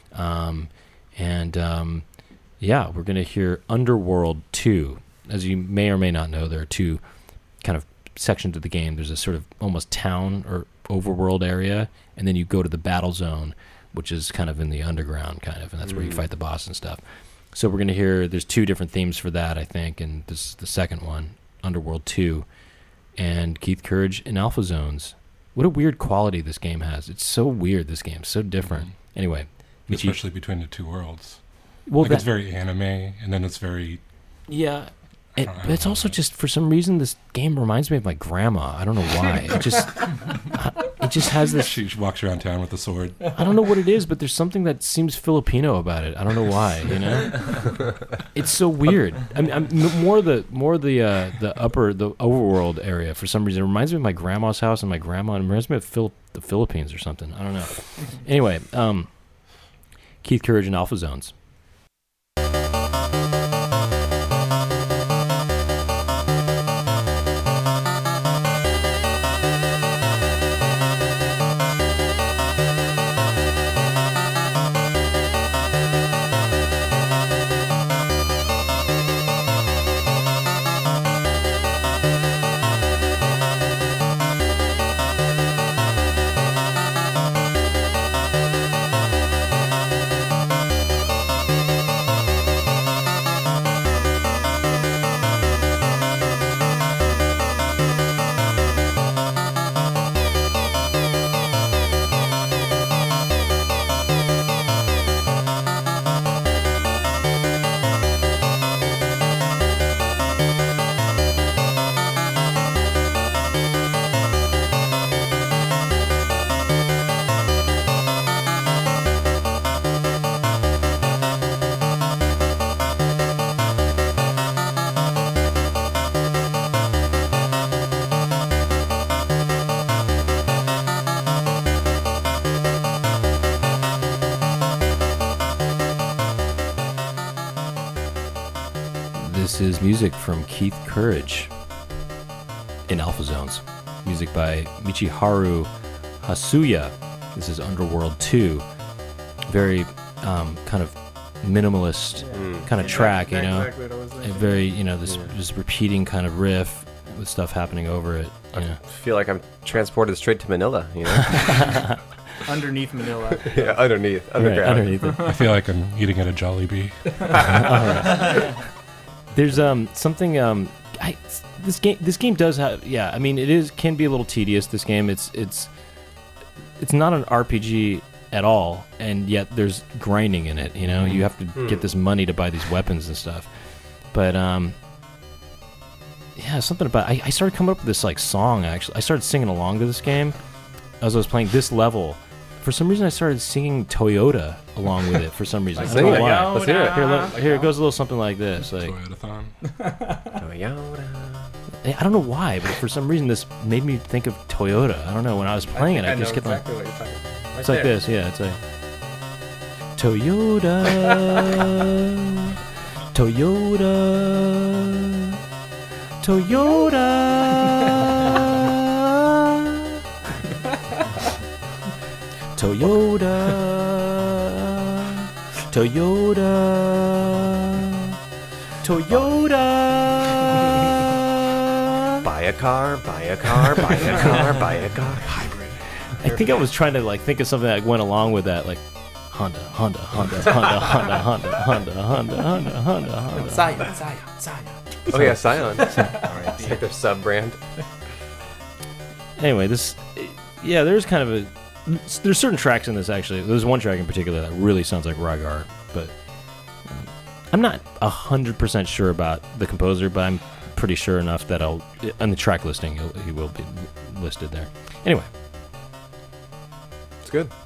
Yeah, we're going to hear Underworld 2. As you may or may not know, there are two kind of sections of the game. There's a sort of almost town or overworld area, and then you go to the battle zone, which is kind of in the underground, kind of, and that's where you fight the boss and stuff. So we're going to hear, there's two different themes for that, I think, and this is the second one, Underworld 2, and Keith Courage in Alpha Zones. What a weird quality this game has. It's so weird, this game. So different. Anyway. Michi, Especially between the two worlds. well, It's very anime, and then it's very... yeah. I don't But it's know. also just, for some reason, this game reminds me of my grandma. I don't know why. It just has this... She walks around town with a sword. I don't know what it is, but there's something that seems Filipino about it. I don't know why. It's so weird. I mean, more the overworld area for some reason. It reminds me of my grandma's house and my grandma. And it reminds me of the Philippines or something. I don't know. Anyway, Keith Courage and Alpha Zones. This is music from Keith Courage in Alpha Zones. Music by Michiharu Hasuya. This is Underworld 2. Very kind of minimalist kind of track, you know? Exactly what I was A thinking. very, you know, this repeating kind of riff with stuff happening over it. You know? I feel like I'm transported straight to Manila, you know? Underneath Manila. Yeah, underneath, Right, underground. underneath it. I feel like I'm eating at a Jollibee. There's something this game does have, yeah, I mean it can be a little tedious. This game it's not an RPG at all, and yet there's grinding in it, you know. You have to get this money to buy these weapons and stuff. But yeah, something about I started coming up with this like song. Actually, I started singing along to this game as I was playing this level. For some reason, I started singing Toyota along with it. For some reason, I don't Sing know it. why. Let's hear it. Here it goes a little something like this. Like Toyotathon. Toyota. I don't know why, but for some reason this made me think of Toyota. I don't know. When I was playing it, I know just kept exactly what you're talking about. Right it's like there. this, yeah. It's like Toyota, Toyota, Toyota, Toyota, Toyota, Toyota. Buy a car, buy a car, buy a car, buy a car. Hybrid. I think I was trying to like think of something that went along with that, like Honda, Honda, Honda, Honda, Honda, Honda, Honda, Honda, Honda, Honda, Honda. Zion. Oh yeah, Scion. It's like their sub-brand. Anyway, there's kind of there's certain tracks in this actually. There's one track in particular that really sounds like Rygar, but I'm not 100% sure about the composer, but I'm pretty sure enough that on the track listing he will be listed there. Anyway. It's good.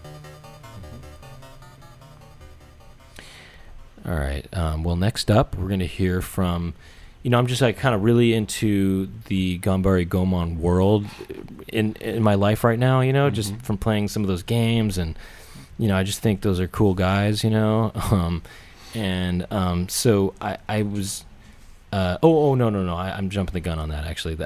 All right. Well, next up, we're going to hear from, I'm just like kind of really into the Ganbare Goemon world in my life right now, just from playing some of those games. And, I just think those are cool guys, so I was, no. I'm jumping the gun on that, actually.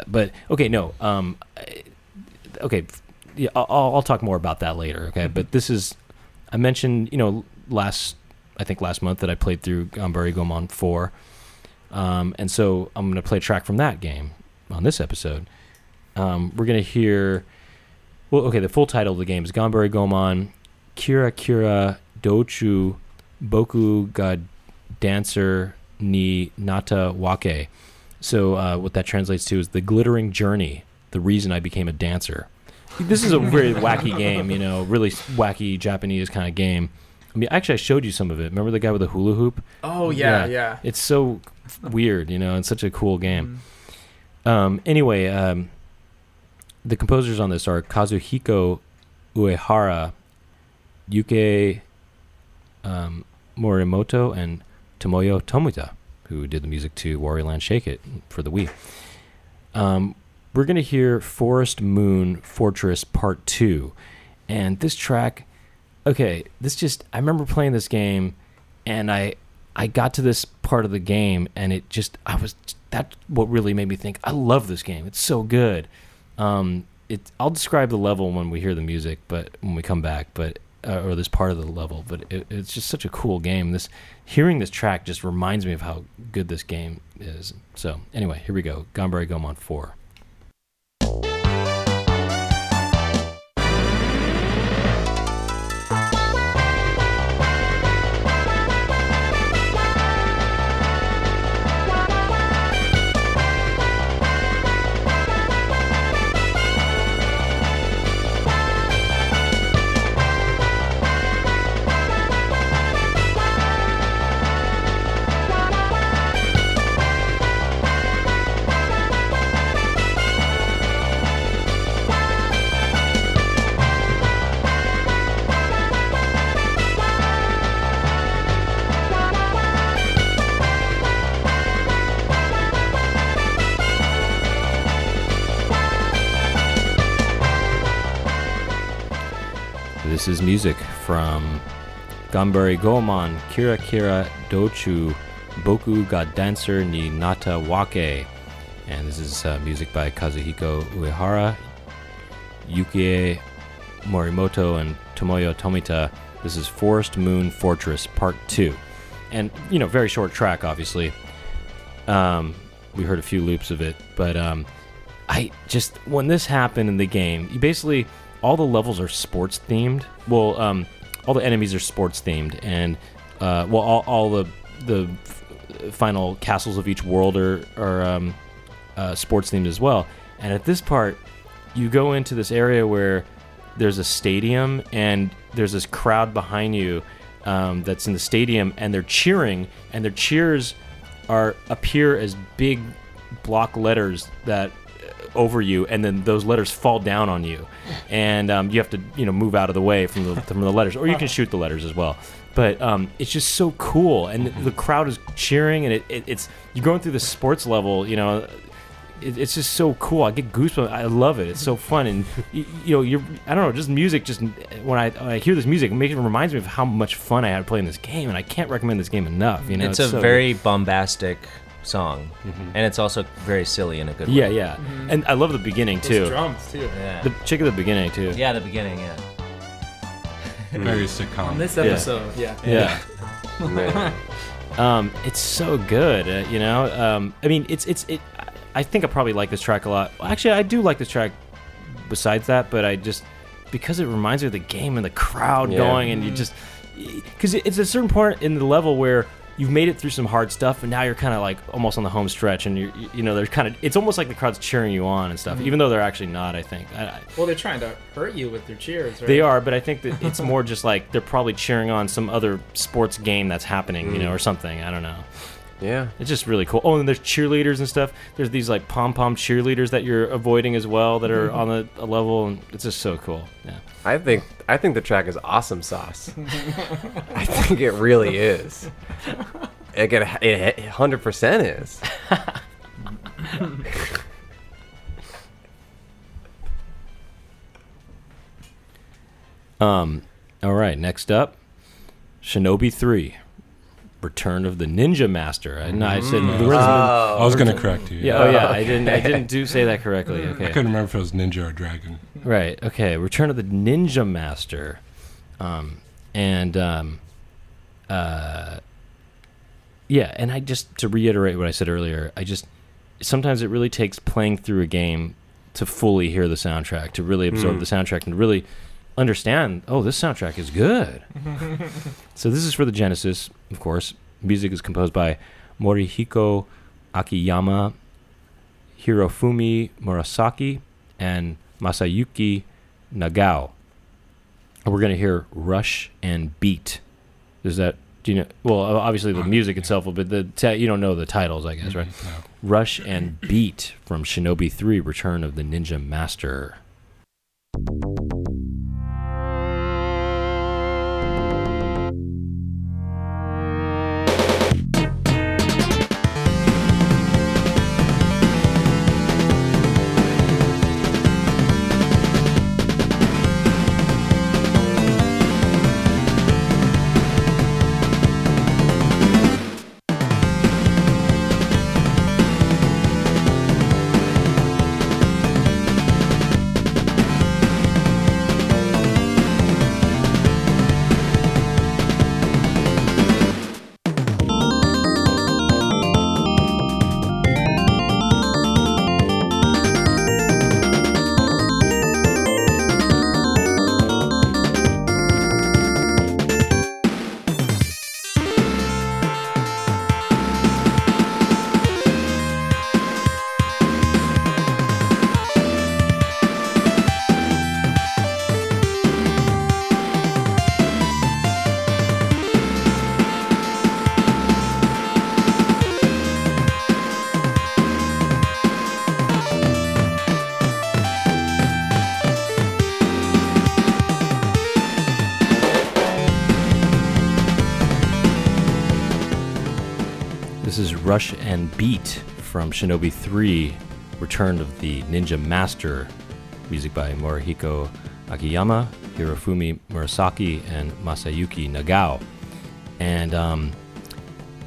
Okay. Yeah, I'll talk more about that later, okay? But this is, I mentioned, last month that I played through Ganbare Goemon 4. And so I'm going to play a track from that game on this episode. We're going to hear, the full title of the game is Ganbare Goemon Kira Kira Dochu Boku ga Dancer ni Nata Wake. So what that translates to is the glittering journey, the reason I became a dancer. This is a very wacky game, really wacky Japanese kind of game. I mean, actually, I showed you some of it. Remember the guy with the hula hoop? Oh, yeah. It's so weird, and such a cool game. Anyway, the composers on this are Kazuhiko Uehara, Yuke Morimoto, and Tomoyo Tomita, who did the music to Wario Land Shake It for the Wii. We're going to hear Forest Moon Fortress Part 2. And this track, I remember playing this game, and I got to this part of the game, and that's what really made me think, I love this game. It's so good. I'll describe the level when we hear the music, but when we come back, or this part of the level, but it's just such a cool game. Hearing this track just reminds me of how good this game is. So anyway, here we go. Ganbare Goemon 4. This is music from Ganbare Goemon Kira Kira Dochu Boku ga Dancer ni Nata Wake. And this is music by Kazuhiko Uehara, Yukie Morimoto, and Tomoyo Tomita. This is Forest Moon Fortress Part 2. And, very short track, obviously. We heard a few loops of it, but when this happened in the game, you basically, all the levels are sports themed. Well, all the enemies are sports themed, and all the final castles of each world are sports themed as well. And at this part, you go into this area where there's a stadium, and there's this crowd behind you that's in the stadium, and they're cheering, and their cheers appear as big block letters that over you, and then those letters fall down on you, and you have to move out of the way from the letters, or you can shoot the letters as well. But it's just so cool, and the crowd is cheering, and it's you're going through the sports level, it's just so cool. I get goosebumps. I love it. It's so fun, and I don't know, just music. Just when I hear this music, it reminds me of how much fun I had playing this game, and I can't recommend this game enough. It's a very bombastic song, and it's also very silly in a good way. Yeah, and I love the beginning too. Those drums too. Yeah. The chick at the beginning too. Yeah, the beginning. Yeah. Very sitcom. On this episode, Yeah. Man. It's so good. I mean, I think I probably like this track a lot. Well, actually, I do like this track. Besides that, but I just because it reminds me of the game and the crowd going, and you just because it's a certain point in the level where you've made it through some hard stuff, and now you're kind of like almost on the home stretch, and there's kind of it's almost like the crowd's cheering you on and stuff, even though they're actually not. I think. Well, they're trying to hurt you with their cheers, right? They are, but I think that it's more just like they're probably cheering on some other sports game that's happening, or something. I don't know. Yeah. It's just really cool. Oh, and there's cheerleaders and stuff. There's these like pom-pom cheerleaders that you're avoiding as well that are on a level, and it's just so cool. Yeah. I think the track is awesome sauce. I think it really is. It 100% is. All right, next up, Shinobi 3. Return of the Ninja Master. I said I was going to correct you. Yeah, I didn't say that correctly. Okay. I couldn't remember if it was ninja or dragon. Right. Okay. Return of the Ninja Master. And I just to reiterate what I said earlier, sometimes it really takes playing through a game to fully hear the soundtrack, to really absorb the soundtrack, and really understand, this soundtrack is good. So this is for the Genesis, of course. Music is composed by Morihiko Akiyama, Hirofumi Murasaki, and Masayuki Nagao. We're going to hear Rush and Beat. Do you know? Well, obviously the music itself, but you don't know the titles, I guess, right? No. Rush and Beat from Shinobi 3, Return of the Ninja Master. This is Rush and Beat from Shinobi 3, Return of the Ninja Master. Music by Morihiko Akiyama, Hirofumi Murasaki, and Masayuki Nagao. And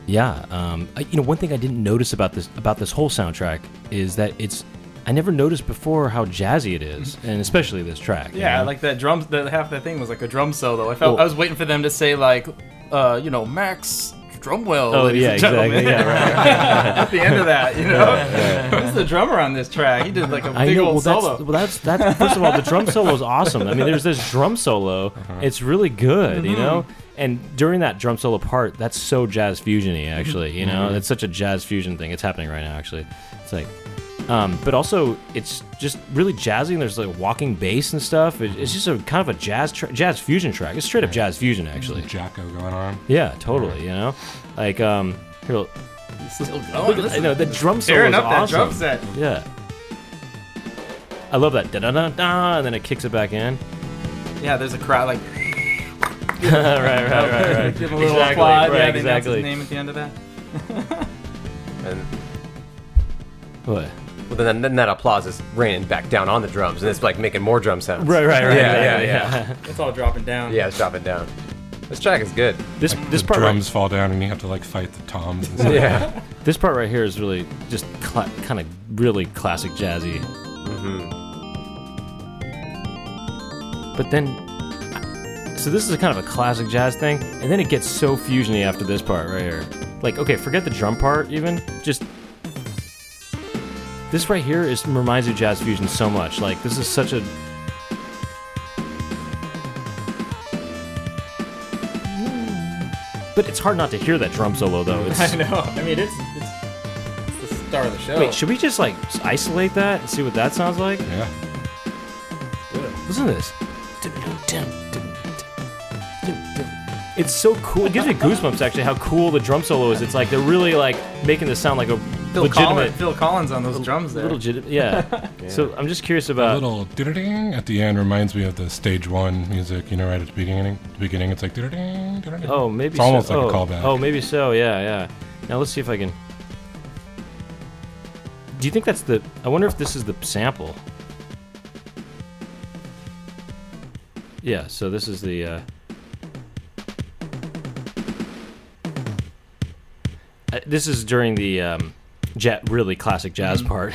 Yeah, one thing I didn't notice about this whole soundtrack is that I never noticed before how jazzy it is, and especially this track. Yeah, like that drums. Half that thing was like a drum solo. I was waiting for them to say like, Max Drumwell. Oh ladies yeah, and gentlemen. exactly. Yeah, right. At the end of that, who's the drummer on this track? He did like a big old solo. That's first of all, the drum solo is awesome. I mean, there's this drum solo. It's really good, And during that drum solo part, that's so jazz fusion-y, actually. It's such a jazz fusion thing. It's happening right now, actually. It's like, but also it's just really jazzy. And there's like walking bass and stuff. It's just a kind of a jazz fusion track. It's straight up jazz fusion, actually. Jacko going on. Yeah, totally. Like here. He's still Look going. at, the drum solo Tearing is up that awesome. drum set. Yeah. I love that da da da da, and then it kicks it back in. Yeah, there's a crowd like. right. Give him a little Exactly, applaud. right, Yeah, they announce exactly. his name at the end of that. And What? well, then that applause is raining back down on the drums, and it's like making more drum sounds. Right. Yeah, exactly, yeah. It's all dropping down. Yeah, it's dropping down. This track is good. This The part drums fall down and you have to like fight the toms. And stuff. Yeah. this part right here is really just kind of really classic jazzy. But then, so this is kind of a classic jazz thing, and then it gets so fusiony after this part right here. Like, okay, forget the drum part even. Just this right here reminds you of jazz fusion so much. Like, this is such a. But it's hard not to hear that drum solo though. It's, I know. I mean, it's the star of the show. wait, should we just like isolate that and see what that sounds like? Yeah. Listen to this. It's so cool. It gives me goosebumps actually how cool the drum solo is. It's like they're really like making this sound like a legitimate. Phil Collins on those drums there. Yeah. So I'm just curious A about. little ding at the end reminds me of the stage one music, right at the beginning. It's like ding. Oh, maybe It's almost so. like a callback. Oh, maybe so. Yeah. Now let's see if I can. Do you think that's the? I wonder if this is the sample. Yeah. So this is the. This is during the really classic jazz part.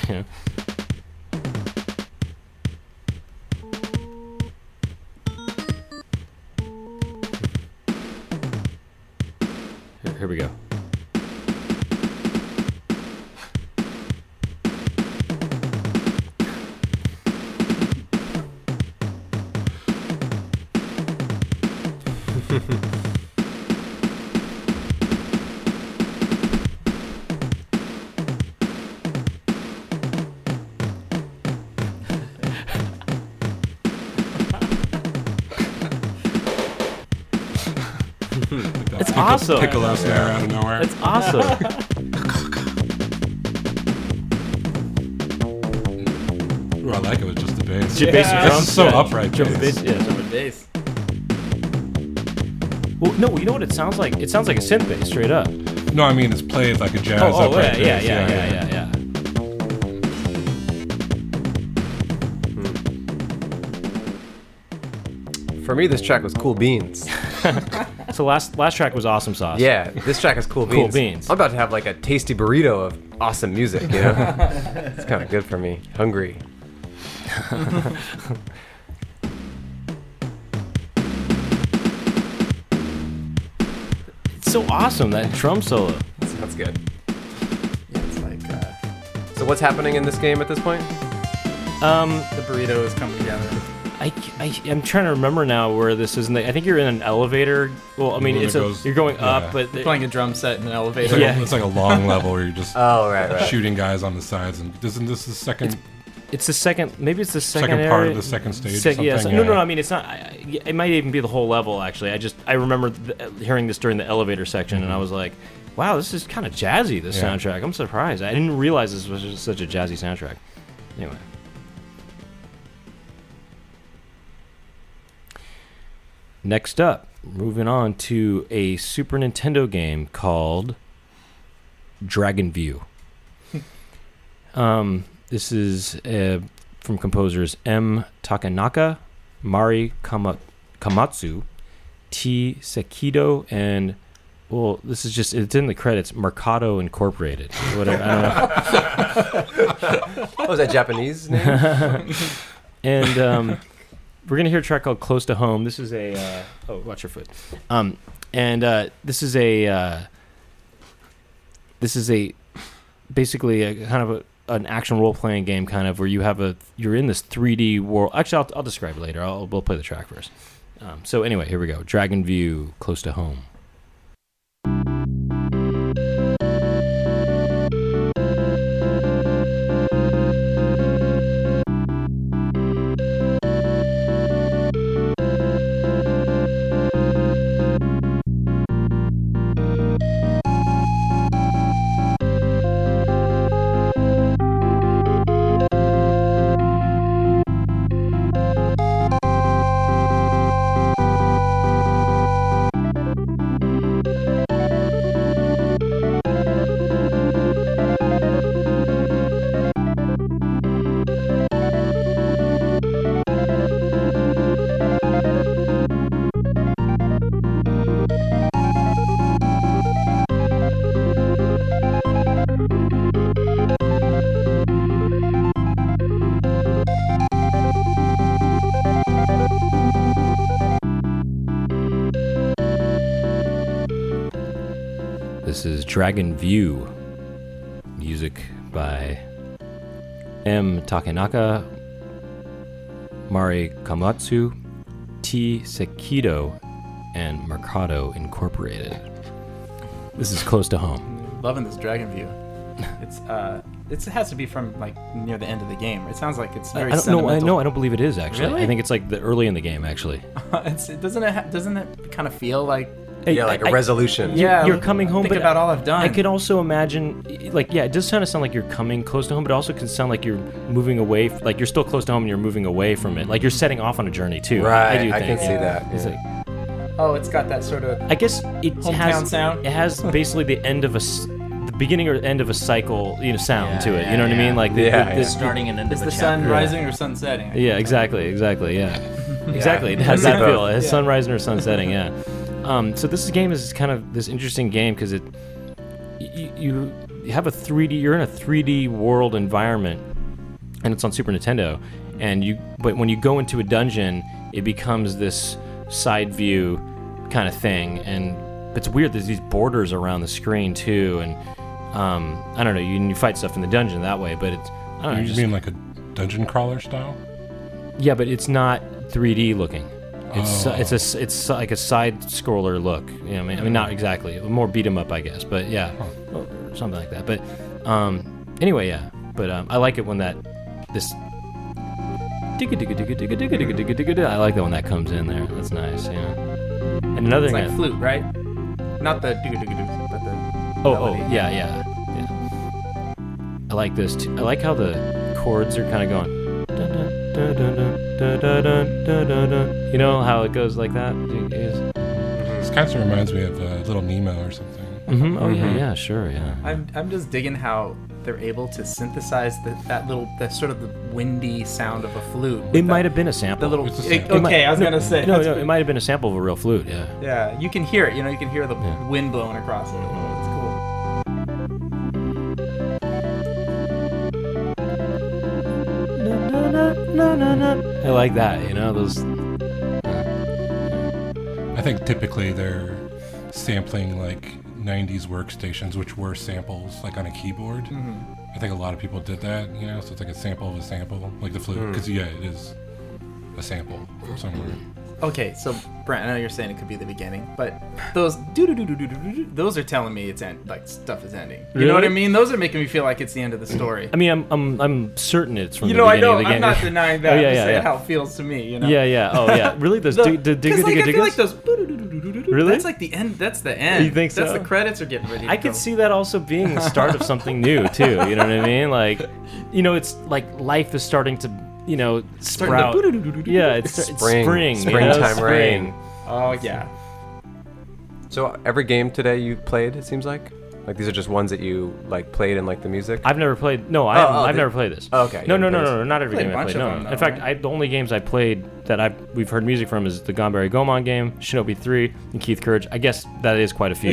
Here we go. It's awesome. Piccolo snare out of nowhere. It's awesome. Ooh, I like it with just the bass. Bass and Yeah. drums. It's so yeah. upright Drum and bass. bass. Yeah. Drum and bass. Well, no, you know what it sounds like? It sounds like a synth bass, straight up. No, I mean it's played like a jazz Oh, upright yeah. bass. For me, this track was cool beans. So last track was Awesome Sauce. Yeah, this track is cool beans. Cool beans. I'm about to have like a tasty burrito of awesome music, It's kind of good for me. Hungry. It's so awesome, that drum solo. Sounds good. It's like So what's happening in this game at this point? the burrito is coming together. I'm trying to remember now where this is. I think you're in an elevator. Well, I mean, Well, it's it goes- you're going yeah. up, but Playing a drum set in an It's elevator. like, Yeah. it's like a long level where you're just Oh, right. shooting guys on the sides. And isn't this the second it's the second. Maybe it's the second part area. of the second stage? Yeah, or something? no. I mean, it's not. It might even be the whole level. Actually, I remember hearing this during the elevator section, and I was like, "Wow, this is kind of jazzy." This Yeah. soundtrack. I'm surprised. I didn't realize this was just such a jazzy soundtrack. Anyway. Next up, moving on to a Super Nintendo game called Dragon View. This is from composers M. Takanaka, Mari Kamatsu, T. Sekido, and Well, this is just, it's in the credits, Mercado Incorporated. Whatever, I don't know. Oh, is that Japanese name? And we're going to hear a track called Close to Home. This is a, oh, watch your foot. This is a, basically a kind of an action role-playing game kind of where you're in this 3D world. Actually, I'll describe it later. We'll play the track first. So anyway, here we go. Dragon View, Close to Home. This is Dragon View, music by M. Takenaka, Mari Kamatsu, T. Sekido, and Mercado Incorporated. This is Close to Home. Loving this Dragon View. It has to be from like near the end of the game. It sounds like it's very sentimental. I don't believe it is actually. Really? I think it's like the early in the game actually. Doesn't it kind of feel like? Yeah, like a resolution. Yeah, You're coming home, think but about all I've done. I could also imagine, like, yeah, it does kind of sound like you're coming close to home, but it also can sound like you're moving away, like you're still close to home and you're moving away from it. Like you're setting off on a journey too. Right, I I can see that. It's Yeah. like, Oh, it's got that sort of. I guess it Hometown has sound? It has basically the end of the beginning or end of a cycle, sound Yeah, to it. yeah, You know what I yeah. mean? Like Yeah, Starting and end Is of the a sun chapter. rising or sun setting? Yeah, exactly, yeah. Exactly, it has Yeah. that feel. It has Yeah. sunrise or sun setting, yeah. So this game is kind of this interesting game because you have a 3D. You're in a 3D world environment, and it's on Super Nintendo. But when you go into a dungeon, it becomes this side view kind of thing, and it's weird. There's these borders around the screen too, and I don't know. You fight stuff in the dungeon that way, but it's I don't know. You just- mean like a dungeon crawler style? yeah, but it's not 3D looking. It's Oh. it's like a side scroller look. You know, I mean, not exactly. More beat 'em up, I guess. But yeah, or something like that. But anyway, yeah. But I like it when this. I like that when that comes in there. That's nice. Yeah. And another It's thing. like flute, right? Not the doo-doo-doo-doo, but the. Oh, melody. yeah. I like this too. I like how the chords are kind of going. Dun, dun, dun, dun, dun, dun, dun, dun, dun, dun. You know how it goes like that? This kind of reminds me of Little Nemo or something. Mm-hmm. Oh yeah, sure, yeah. I'm just digging how they're able to synthesize that sort of the windy sound of a flute. It might have been a sample. The little. It's a sample. Okay, I was gonna say. No, it might have been a sample of a real flute. Yeah. Yeah, you can hear it. You can hear the Yeah. wind blowing across it. Oh, it's cool. I like that. Those. I think typically they're sampling like 90s workstations, which were samples like on a keyboard. I think a lot of people did that, so it's like a sample of a sample, like the flute, because yeah, it is a sample from somewhere. Okay, so Brent, I know you're saying it could be the beginning, but those doo-doo-doo-doo-doo-doo-doo, those are telling me it's like stuff is ending. You know what I Really? mean? Those are making me feel like it's the end of the story. I mean, I'm certain it's from You the know, I beginning know. of the I'm game. not denying that. Oh, I'm yeah, just yeah, saying yeah. how it feels to me. Yeah. Oh yeah. Really? Those Because like, I feel like digga-digga-diggas? those. Doo-doo-doo-doo-doo-doo, Really? That's like the end. That's the end. You think That's so? the credits are getting ready. To I go. could see that also being the start of something new too. You know what I mean? Like, it's like life is starting to, sprout. boo-doo-doo-doo-doo-doo. Yeah, it's Spring. spring. Springtime spring. rain. Oh yeah. So every game today you played, it seems like? Like these are just ones that you like played in like the music. I've never played. No, I've never played this. Oh, okay. No, You no, no, haven't no, played no, not every Played a game I bunch played. of No, them, though, in fact, right? the only games I played that we've heard music from is the Gonberry Gomon game, Shinobi 3, and Keith Courage. I guess that is quite a few.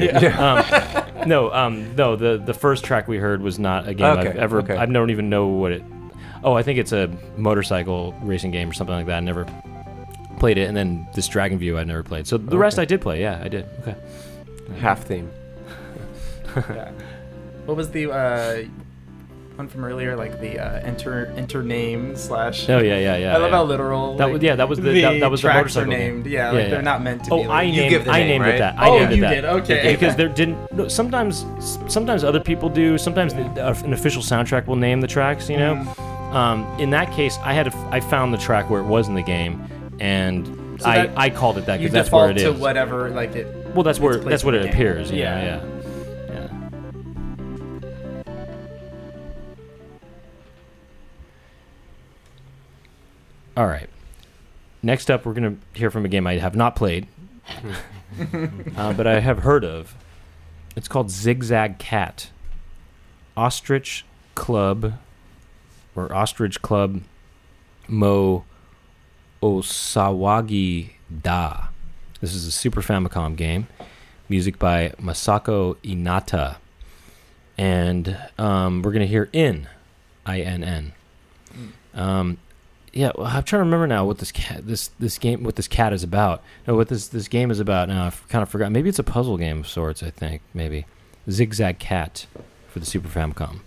No, the first track we heard was not a game Okay, I've ever. okay. I don't even know what it. Oh, I think it's a motorcycle racing game or something like that. I never played it, and then this Dragon View I never played. So the rest I did play. Yeah, I did. Okay. Half theme. Yeah. What was the one from earlier? Like the enter name slash. Oh yeah. I love how literal. That was that was the tracks motorcycle are game. named. Yeah, Yeah, like they're yeah. not meant to Oh, be. Like, You give the I name, named right? it that. Oh, I named you it that. did, okay. Because there didn't. No, sometimes other people do. Sometimes an official soundtrack will name the tracks. You know. In that case, I found the track where it was in the game, and So that- I called it that you because that's where default it is. to whatever like it. Well, that's where it's placed what in it the game. appears. You know, Yeah. yeah. All right. Next up, we're going to hear from a game I have not played, but I have heard of. It's called Zigzag Cat. Ostrich Club Mo Osawagi Da. This is a Super Famicom game. Music by Masako Inata. And we're going to hear INN. Yeah, well, I'm trying to remember now what this cat is about. No, what this game is about now. I've kind of forgotten. Maybe it's a puzzle game of sorts, I think. Maybe. Zigzag Cat for the Super Famicom.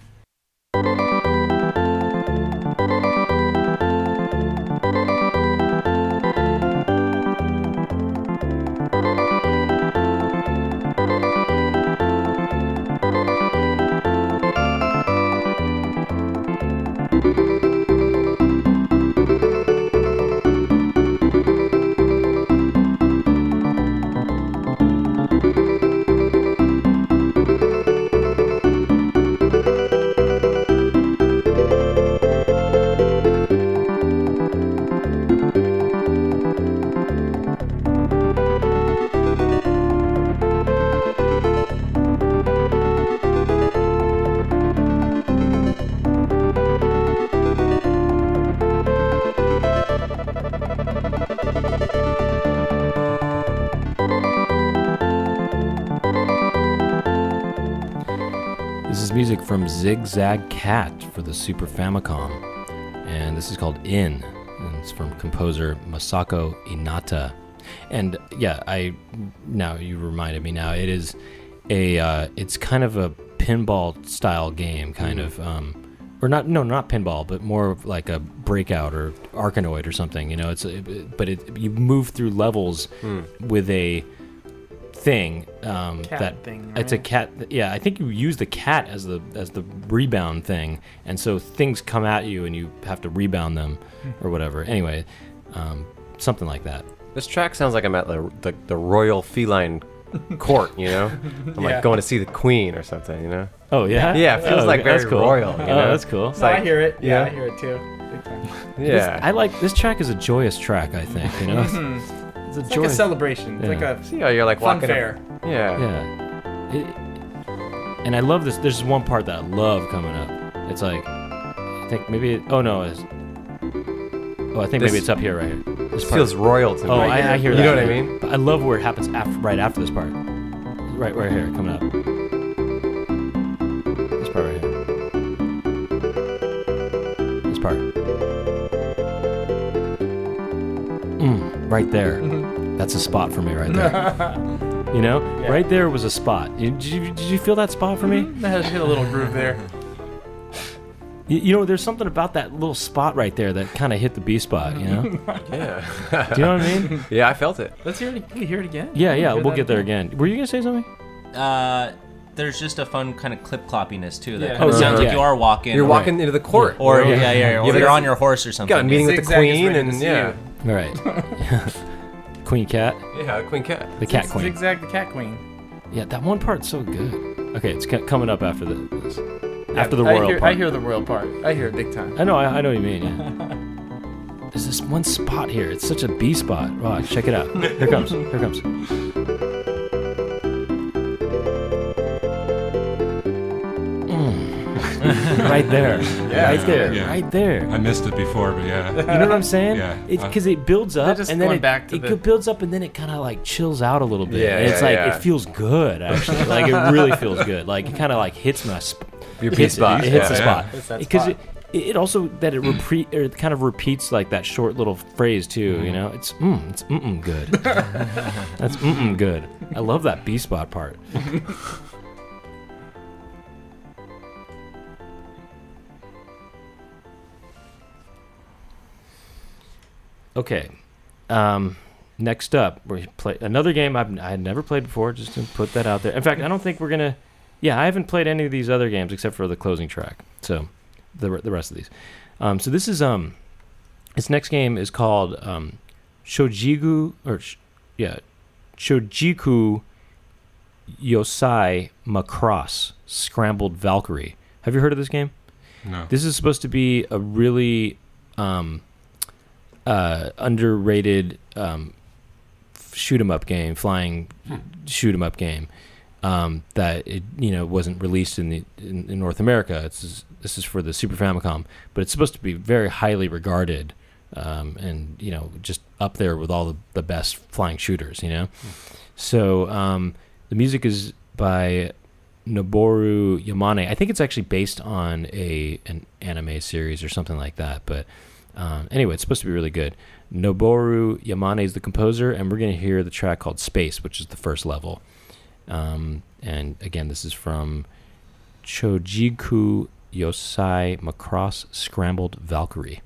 This is music from Zigzag Cat for the Super Famicom, and this is called and it's from composer Masako Inata. And yeah, now you reminded me. Now it is it's kind of a pinball style game, kind of, or not pinball, but more of like a Breakout or Arkanoid or something. You know, you move through levels with a thing thing, it's a right? cat. Yeah, I think you use the cat as the rebound thing, and so things come at you and you have to rebound them or whatever. Anyway, something like that. This track sounds like I'm at the Royal Feline Court, you know? I'm like going to see the Queen or something, you know? Oh yeah, Yeah, it feels like that's very cool. royal, you know? Oh, that's cool. No, I like- hear it. Yeah, yeah. I hear it too. Big time. Yeah. I like this track is a joyous track. I think it's a It's like a joyous. celebration. It's Yeah. like a See how you're like fun walking fair. up. Yeah. Yeah. And I love this. There's one part that I love coming up. It's like, I think maybe. I think maybe This- it's up here, right here. This This part. feels royal to me. Oh, I hear You that. know what I mean? But I love where it happens right after this part. Right here, coming up. This part right here. This part. Right there. That's a spot for me right there. You know? Yeah. Right there was a spot. Did you feel that spot for me? That hit a little groove there. You know, there's something about that little spot right there that kind of hit the B spot, you know? Yeah. Do you know what I mean? Yeah, I felt it. Let's hear it. Can we hear it again? Yeah, Hear we'll that get there again? again. Were you going to say something? There's just a fun kind of clip cloppiness too. That Yeah. kind of Oh, sounds yeah. like you are walking. You're walking into the court. Or Yeah. or Yeah, you're but on your horse or something. got a meeting with the Zigzag is Queen ready to and see yeah. All right. Queen Cat. Yeah, Queen Cat. The Cat Queen. Zigzag the Cat Queen. Yeah, that one part's so good. Okay, it's coming up after this. Yeah, After the royal part. I hear the royal part. I hear it big time. I know what you mean, yeah. There's this one spot here. It's such a B spot. Wow, check it out. Here it comes. Here it comes. right there, right there, Yeah. right there. I missed it before, but yeah. You know what I'm saying? Yeah. Because it builds up just and then going it, back to it the- builds up and then it kind of like chills out a little bit. Yeah, and it's yeah, like yeah. it feels good actually. Like it really feels good. Like it kind of like hits my Your B spot. It hits the yeah. spot It's that because spot. it also that it it kind of repeats like that short little phrase too. You know, it's good. That's good. I love that B spot part. Okay. Next up, we play another game I had never played before. Just to put that out there. In fact, I don't think we're gonna. Yeah, I haven't played any of these other games except for the closing track. So, the rest of these. So this is this next game is called Shojiku Shojiku Yosai Macross Scrambled Valkyrie. Have you heard of this game? No. This is supposed to be a really underrated shoot 'em up game, flying shoot 'em up game that it wasn't released in North America. This is for the Super Famicom, but it's supposed to be very highly regarded and just up there with all the best flying shooters. So the music is by Noboru Yamane. I think it's actually based on an anime series or something like that. But anyway, it's supposed to be really good. Noboru Yamane is the composer, and we're going to hear the track called Space, which is the first level. And again, this is from Shojiku Yosai Macross Scrambled Valkyrie.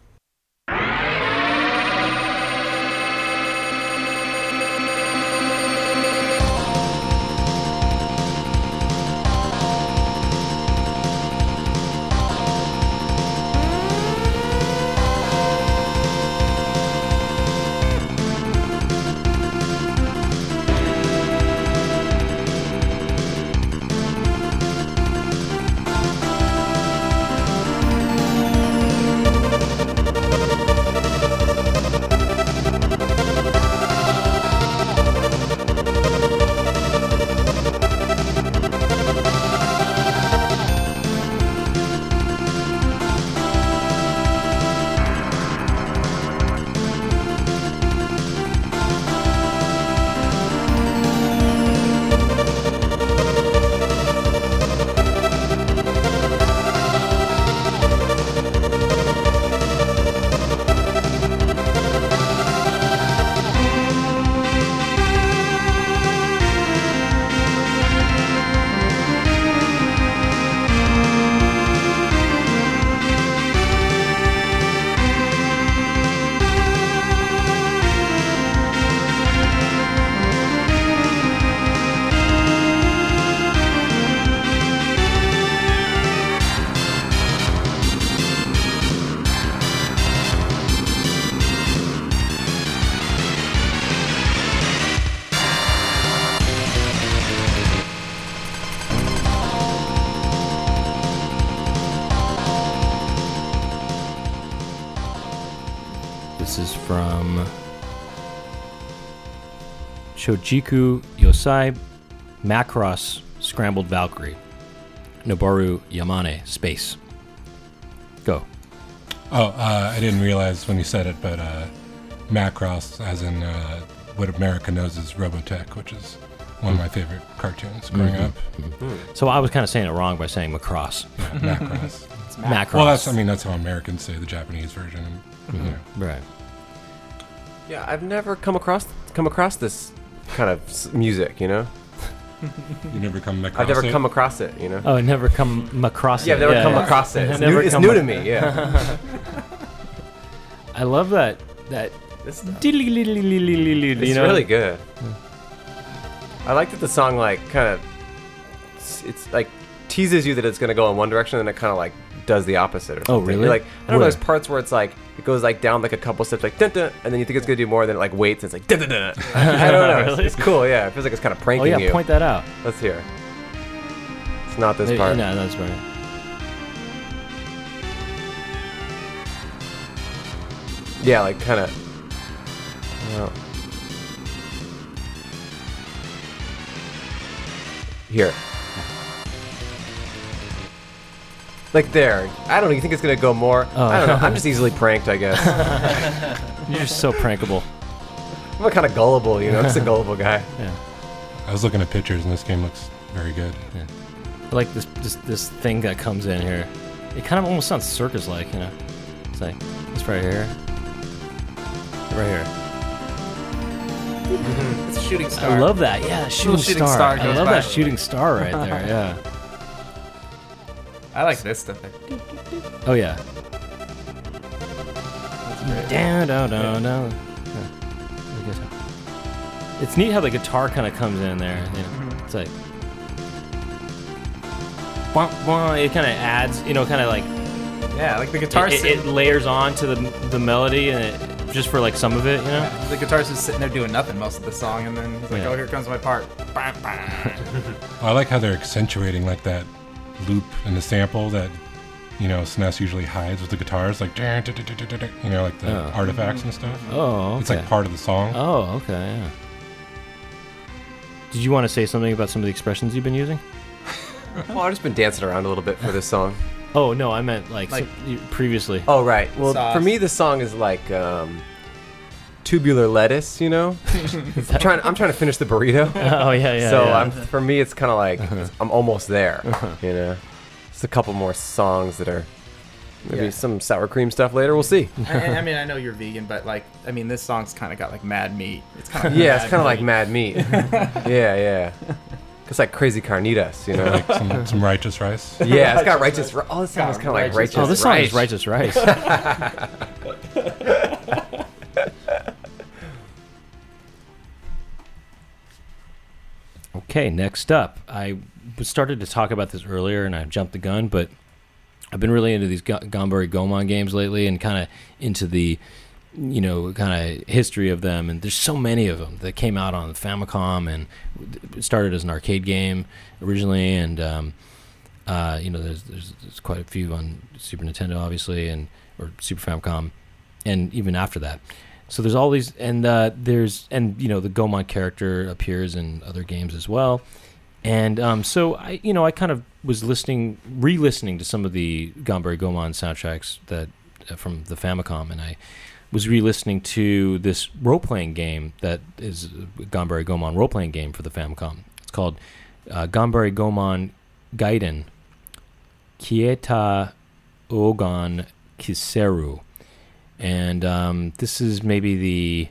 This is from Shojiku Yosai Macross Scrambled Valkyrie. Noboru Yamane, Space. Go. Oh, I didn't realize when you said it, but Macross, as in what America knows as Robotech, which is one of my favorite cartoons growing up. So I was kind of saying it wrong by saying Macross. Yeah, Macross. Macross. Well, that's how Americans say the Japanese version. Right. Yeah, I've never come across this kind of music. You never come across I've never it? come across it. Oh, it never come across Yeah, it. I've never come across it. It's, Never new, it's come new ac- to me. Yeah. I love that. It's It's really good. I like that the song kind of it's like teases you that it's gonna go in one direction and it kind of like does the opposite or something. Oh, really? You're like, I don't know, Where? there's parts where it's like it goes like down like a couple steps like dun, dun, and then you think it's gonna do more, then it like waits and it's like dun, dun, dun. I don't know. Really? It's cool. Yeah, it feels like it's kind of Oh pranking yeah, you. point that out. Let's hear. It's not this No, part. that's right. Yeah, like kind of. Well. Here. Like there. I don't know. You think it's gonna go more? Oh. I don't know. I'm just easily pranked, I guess. You're just so prankable. I'm kind of gullible, you know. I'm just a gullible guy. Yeah. I was looking at pictures, and this game looks very good. Yeah. I like this thing that comes in here. It kind of almost sounds circus-like, you know. It's like this right here, right here. It's a shooting star. I love that. Yeah, shooting star. I goes love by. that shooting star right there. Yeah. I like this stuff. Oh yeah. That's great. Down, down, down, down. It's neat how the guitar kind of comes in there. You know? It's like, it kind of adds, you know, kind of like Yeah, like the guitar. it layers on to the melody, and it, just for like some of it, you know. Yeah, the guitar's just sitting there doing nothing most of the song, and then it's like, Yeah. oh, here comes my part. I like how they're accentuating like that loop in the sample that, you know, SNES usually hides with the guitars, like, you know, like the Oh. artifacts and stuff. Oh, okay. It's like part of the song. Oh, okay. Yeah. Did you want to say something about some of the expressions you've been using? Well, I've just been dancing around a little bit for this song. Oh no, I meant like previously. Oh, right. Well, Sauce. for me, the song is like tubular lettuce, you know? I'm trying to finish the burrito. Oh yeah. So for me, it's kind of like I'm almost there, you know? Just a couple more songs that are maybe some sour cream stuff later. We'll see. I mean, I know you're vegan, but like, I mean, this song's kind of got like mad meat. It's kind of Yeah, it's kind of like mad meat. Yeah. It's like crazy carnitas, you know? Like some righteous rice. Yeah, it's got righteous. Oh, this sounds kind of like righteous. Oh, this song is rice. righteous rice. Okay, next up, I started to talk about this earlier, and I jumped the gun, but I've been really into these Ganbare Goemon games lately, and kind of into the, you know, kind of history of them. And there's so many of them that came out on the Famicom, and it started as an arcade game originally, and you know, there's quite a few on Super Nintendo, obviously, or Super Famicom, and even after that. So there's all these, and you know, the Goemon character appears in other games as well. And so I kind of was re-listening to some of the Ganbare Goemon soundtracks that from the Famicom, and I was re-listening to this role-playing game that is a Ganbare Goemon role-playing game for the Famicom. It's called Ganbare Goemon Gaiden Kieta Ogan Kiseru. And this is maybe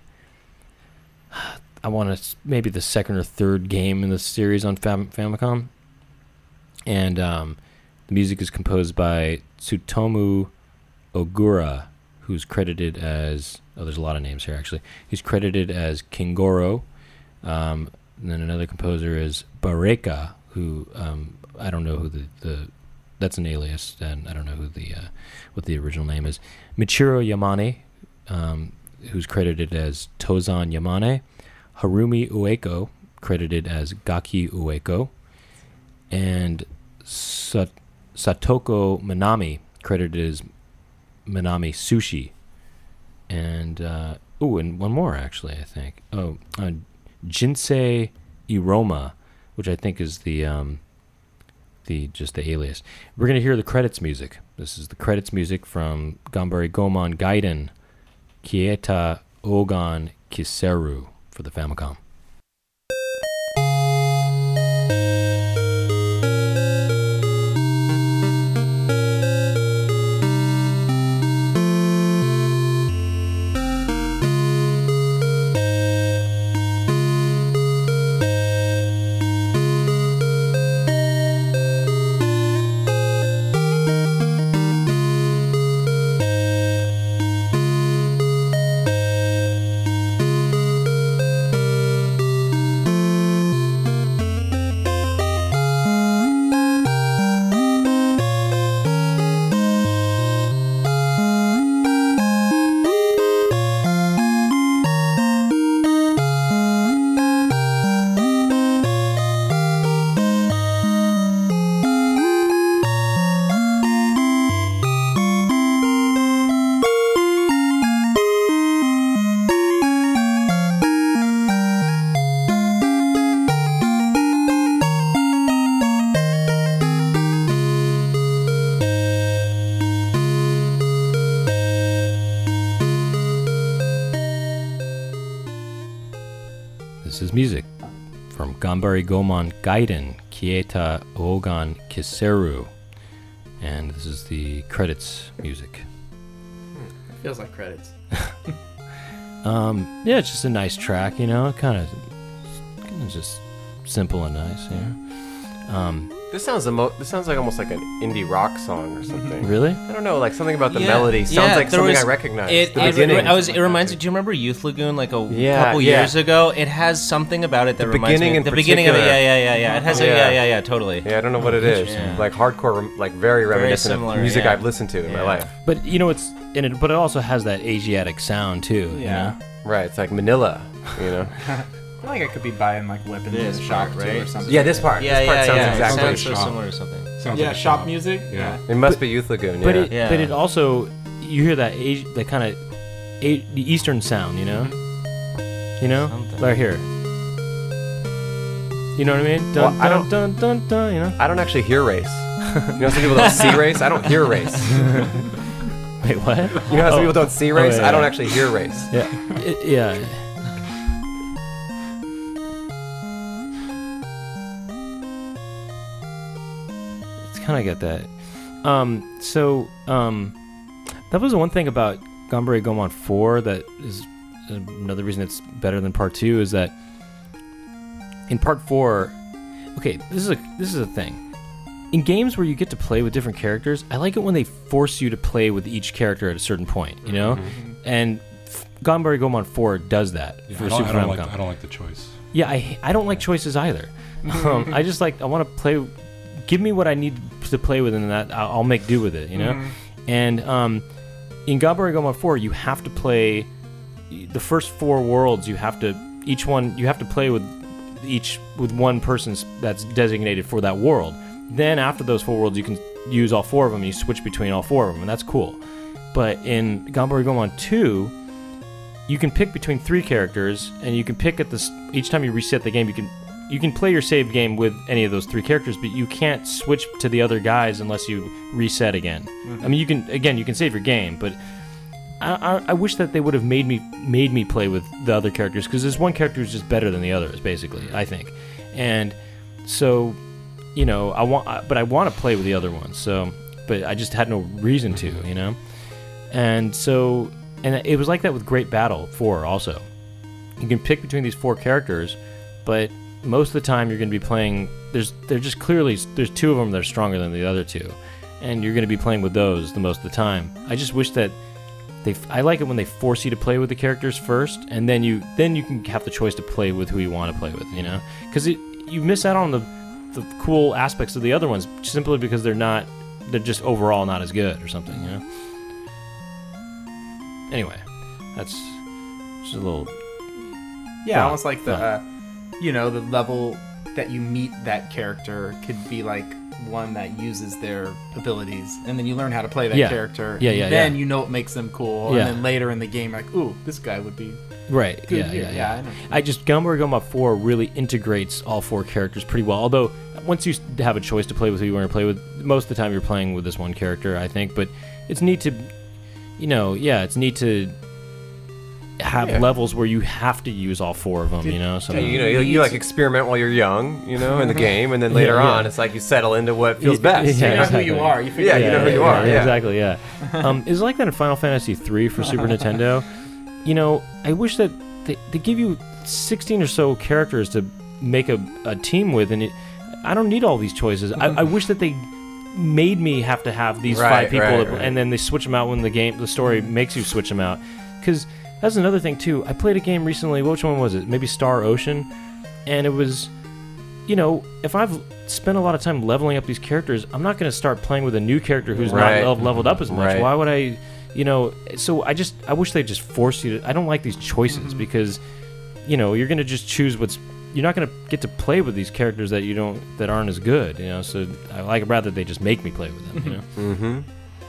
maybe the second or third game in the series on Famicom. And the music is composed by Tsutomu Ogura, who's credited as, there's a lot of names here actually. He's credited as King Goro. And then another composer is Bareka, who I don't know who that's an alias, and I don't know who what the original name is. Michiro Yamane, who's credited as Tozan Yamane. Harumi Ueko, credited as Gaki Ueko. And Satoko Minami, credited as Minami Sushi. And, and one more, actually, I think. Jinsei Iroma, which I think is the alias. We're going to hear the credits music. This is the credits music from Ganbare Goemon Gaiden Kieta Ogan Kiseru for the Famicom. Ganbare Goemon Gaiden Kieta Ogan Kiseru. And this is the credits music. It feels like credits. Yeah, it's just a nice track, you know, kind of just simple and nice, you know. This sounds like almost like an indie rock song or something. Really? I don't know, like something about the Yeah. melody sounds Yeah, like there something was- I recognize. It reminds me. Do you remember Youth Lagoon like a couple years ago? It has something about it that The reminds beginning me. in The beginning of it, particular. yeah. It has Yeah. totally. Yeah, I don't know what it is. Yeah. Like hardcore, like very reminiscent similar, of music yeah. I've listened to in my Yeah. life. But you know, it's in it. But it also has that Asiatic sound too. Yeah. You know? Right, it's like Manila, you know. I feel like I could be buying like weapons in This the shop part, too or right? something. Yeah, this part. Yeah, this part sounds yeah. exactly It like sounds so shop. similar to something. Sounds Yeah, like a shop music. Yeah. It must be Youth Lagoon, yeah. Yeah. But it also, you hear that that kind of the Eastern sound, you know. You know, Something. right here. You know what I mean? Well, Dun, I dun, don't- dun, dun, dun, you know. I don't actually hear race. You know, some people don't see race. I don't hear race. Wait, what? You know how some Oh. people don't see race? yeah, I don't yeah. actually hear race. Yeah, yeah. It's kind of got that. That was the one thing about Ganbare Goemon 4 that is another reason it's better than Part 2 is that in Part 4, okay, this is a thing. In games where you get to play with different characters, I like it when they force you to play with each character at a certain point, you know? And Ganbare Goemon 4 does that Yeah, for I Super don't Famicom. like the choice. Yeah, I don't like choices either. I just like, I want to play, give me what I need to play with, and that I'll make do with it, you know? And in Ganbare Goemon 4, you have to play the first 4 worlds. You have to play with one person that's designated for that world. Then after those 4 worlds, you can use all 4 of them. And you switch between all 4 of them, and that's cool. But in Ganbare Goemon 2, you can pick between 3 characters, and you can pick at this each time you reset the game. You can play your save game with any of those 3 characters, but you can't switch to the other guys unless you reset again. I mean, you can save your game, but I wish that they would have made me play with the other characters, because this one character is just better than the others, basically, I think. And so, you know, I want to play with the other ones. So, but I just had no reason to, you know. And so, and it was like that with Great Battle 4 also. You can pick between these 4 characters, but most of the time you're going to be playing. There's 2 of them that are stronger than the other 2, and you're going to be playing with those the most of the time. I just wish that I like it when they force you to play with the characters first, and then you can have the choice to play with who you want to play with, you know, because you miss out on the cool aspects of the other ones simply because they're just overall not as good or something, you know. Anyway, that's just a little. Yeah, fun. almost like the the level that you meet that character could be like one that uses their abilities, and then you learn how to play that character. Then you know what makes them cool, and then later in the game, you're like, ooh, this guy would be right. good Yeah. here. I know. I just Ganbare Goemon 4 really integrates all 4 characters pretty well. Although once you have a choice to play with who you want to play with, most of the time you're playing with this one character, I think. But it's neat to, it's neat to have levels where you have to use all 4 of them, you know. So Yeah, you like experiment while you're young, you know, in the game, and then later on, it's like you settle into what feels best. Yeah, You know exactly. who you are. You figure Yeah, you know who you are. Yeah. Exactly. Yeah. It's like that in Final Fantasy 3 for Super Nintendo. You know, I wish that they give you 16 or so characters to make a team with, and I don't need all these choices. I wish that they made me have to have these 5 people, and then they switch them out when the story makes you switch them out. Because that's another thing too. I played a game recently. Which one was it? Maybe Star Ocean, and it was, you know, if I've spent a lot of time leveling up these characters, I'm not going to start playing with a new character who's not leveled up as much. Right. Why would I? You know, so I wish they just force you to. I don't like these choices because, you know, you're going to just choose you're not going to get to play with these characters that aren't as good, you know. So I like rather they just make me play with them, you know. Mm-hmm.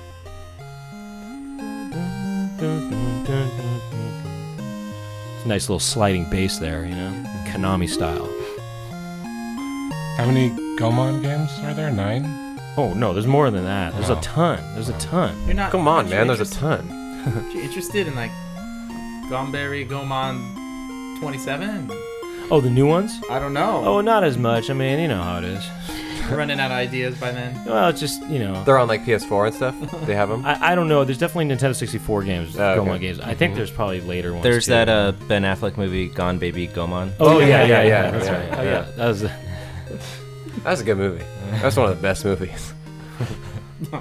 It's a nice little sliding bass there, you know, Konami style. How many Goemon games are there? 9? Oh no, there's more than that. There's Wow. a ton. There's a ton. You're not. Come on, aren't man. you There's a ton. If you're interested in like Ganbare Goemon 27. Oh, the new ones? I don't know. Oh, not as much. I mean, you know how it is. Running out of ideas by then. Well, it's just, you know. They're on like PS4 and stuff. They have them. I don't know. There's definitely Nintendo 64 games, okay. Gomon games. I think there's probably later ones. There's too. that Ben Affleck movie, Gone Baby Gomon. Oh yeah. That's right. Oh yeah, that was. That's a good movie. That's one of the best movies. Were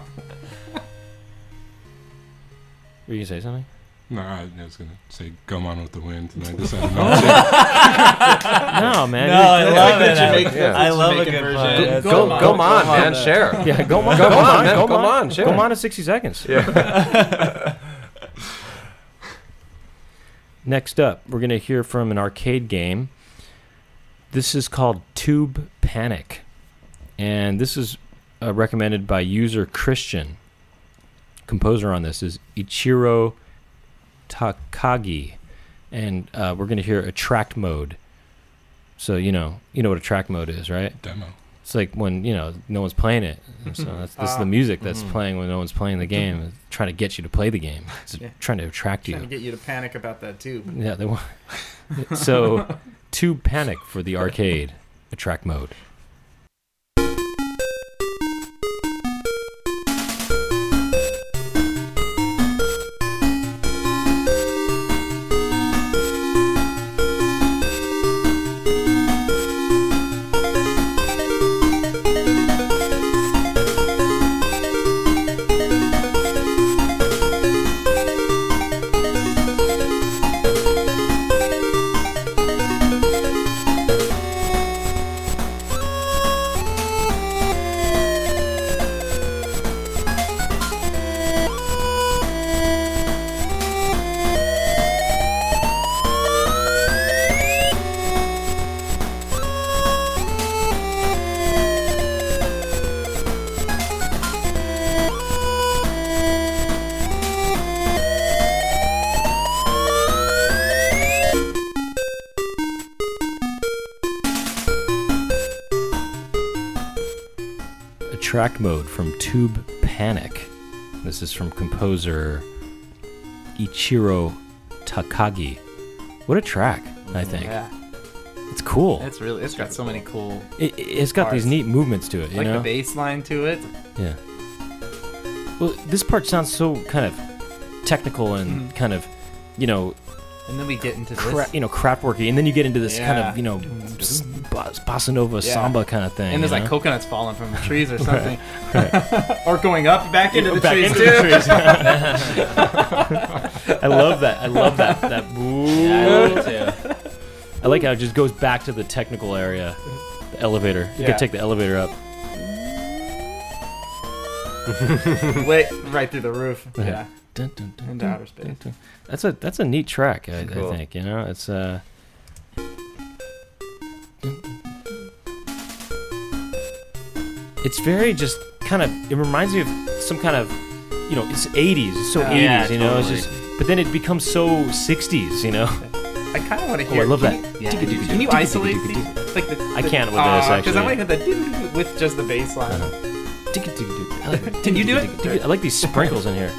you gonna say something? No, I was going to say Gomon with the Wind, and I decided not to. No, man. No, I love it. I love a good version. Go on, man. Share. Yeah, go on, Share. Go on in 60 seconds. Yeah. Next up, we're going to hear from an arcade game. This is called Tube Panic. And this is recommended by user Christian. Composer on this is Ichiro Takagi. And we're going to hear attract mode. So, you know what attract mode is, right? Demo. It's like when, no one's playing it. So this is the music that's playing when no one's playing the game. It's trying to get you to play the game. It's trying to attract you. Trying to get you to panic about that tube. Yeah, they want. So, Tube Panic for the arcade. Attract mode. Track mode from Tube Panic. This is from composer Ichiro Takagi. What a track, I think. Yeah. It's cool. It's got so many cool. It's got parts. these neat movements to it, you like know? the bass line to it. Yeah. Well, this part sounds so kind of technical and kind of, and then we get into this. Craftworky, and then you get into this kind of, bossa nova samba kind of thing. And there's like coconuts falling from the trees or something. Right. Or going up back into the trees too. I love that. I love that. Yeah, I love it too. I like how it just goes back to the technical area. The elevator. You can take the elevator up. Wait, right through the roof. Yeah. Dun, dun, dun, into outer space. Dun, dun. That's a neat track. I think it's it's very just kind of. It reminds me of some kind of, it's 80s. It's so 80s. Yeah, It's totally. just. But then it becomes so 60s. I kind of want to hear. I love that. Can you isolate these? Like I can't with this actually. Because I might hit the with just the bass line. Can you do it? I like these sprinkles in here.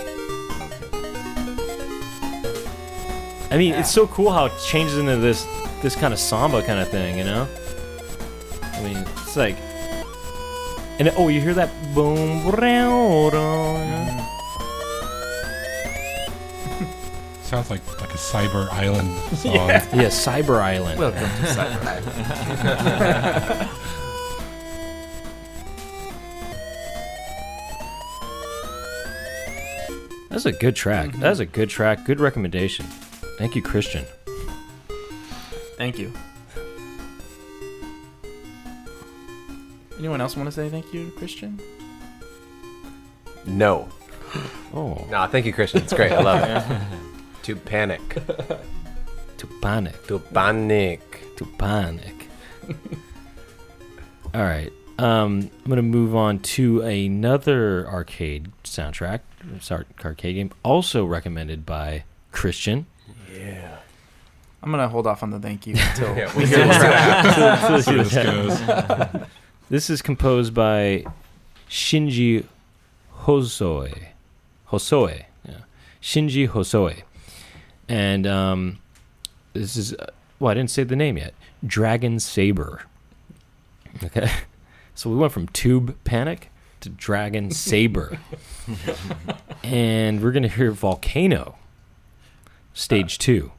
I mean, it's so cool how it changes into this kind of samba kind of thing, I mean, it's like, and you hear that boom, Sounds like a Cyber Island song. Yeah, Cyber Island. Welcome to Cyber Island. That's a good track. That's a good track. Good recommendation. Thank you, Christian. Thank you. Anyone else want to say thank you, Christian? No. Oh. Nah, thank you, Christian. It's great. I love it. To panic. To panic. To panic. To panic. All right. I'm gonna move on to another arcade soundtrack. Arcade game, also recommended by Christian. Yeah. I'm gonna hold off on the thank you until we hear what's gonna happen. So this goes. This is composed by Shinji Hosoe. Shinji Hosoe. And this is I didn't say the name yet. Dragon Saber. Okay. So we went from Tube Panic to Dragon Saber. And we're going to hear Volcano, Stage 2.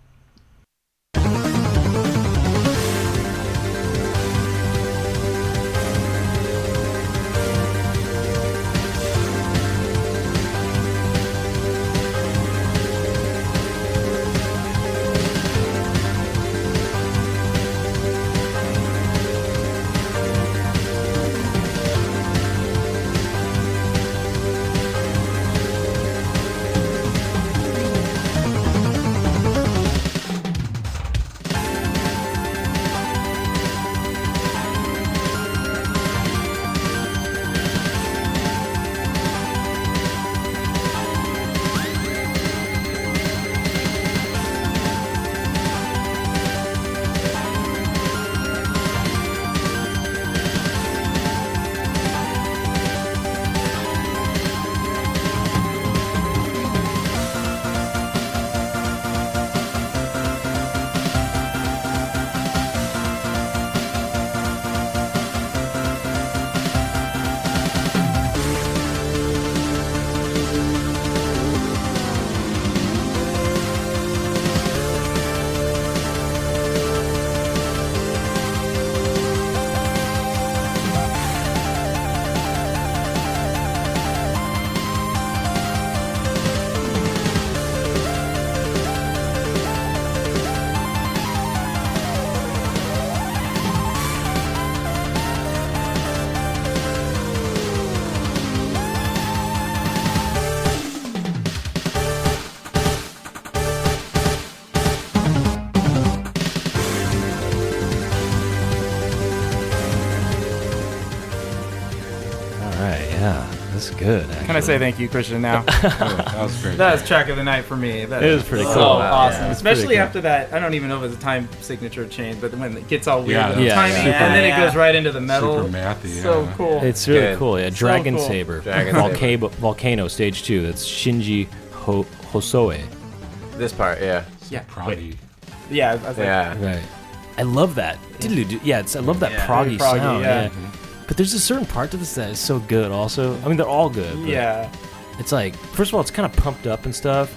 Good. Actually. Can I say thank you, Christian? Now that was great. That is track of the night for me. That is pretty cool. So awesome, yeah, especially cool. after that. I don't even know if it's a time signature change, but when it gets all weird, timing, and then it goes right into the metal. Super mathy, so cool. It's really cool. Yeah, Dragon so cool. Saber, Volcano Stage 2. That's Shinji Hosoe. This part, yeah. Proggy. Yeah, right. I love that. Yeah, I love that proggy sound. Yeah. But there's a certain part to this that is so good also. I mean, they're all good. Yeah. It's like, first of all, it's kind of pumped up and stuff.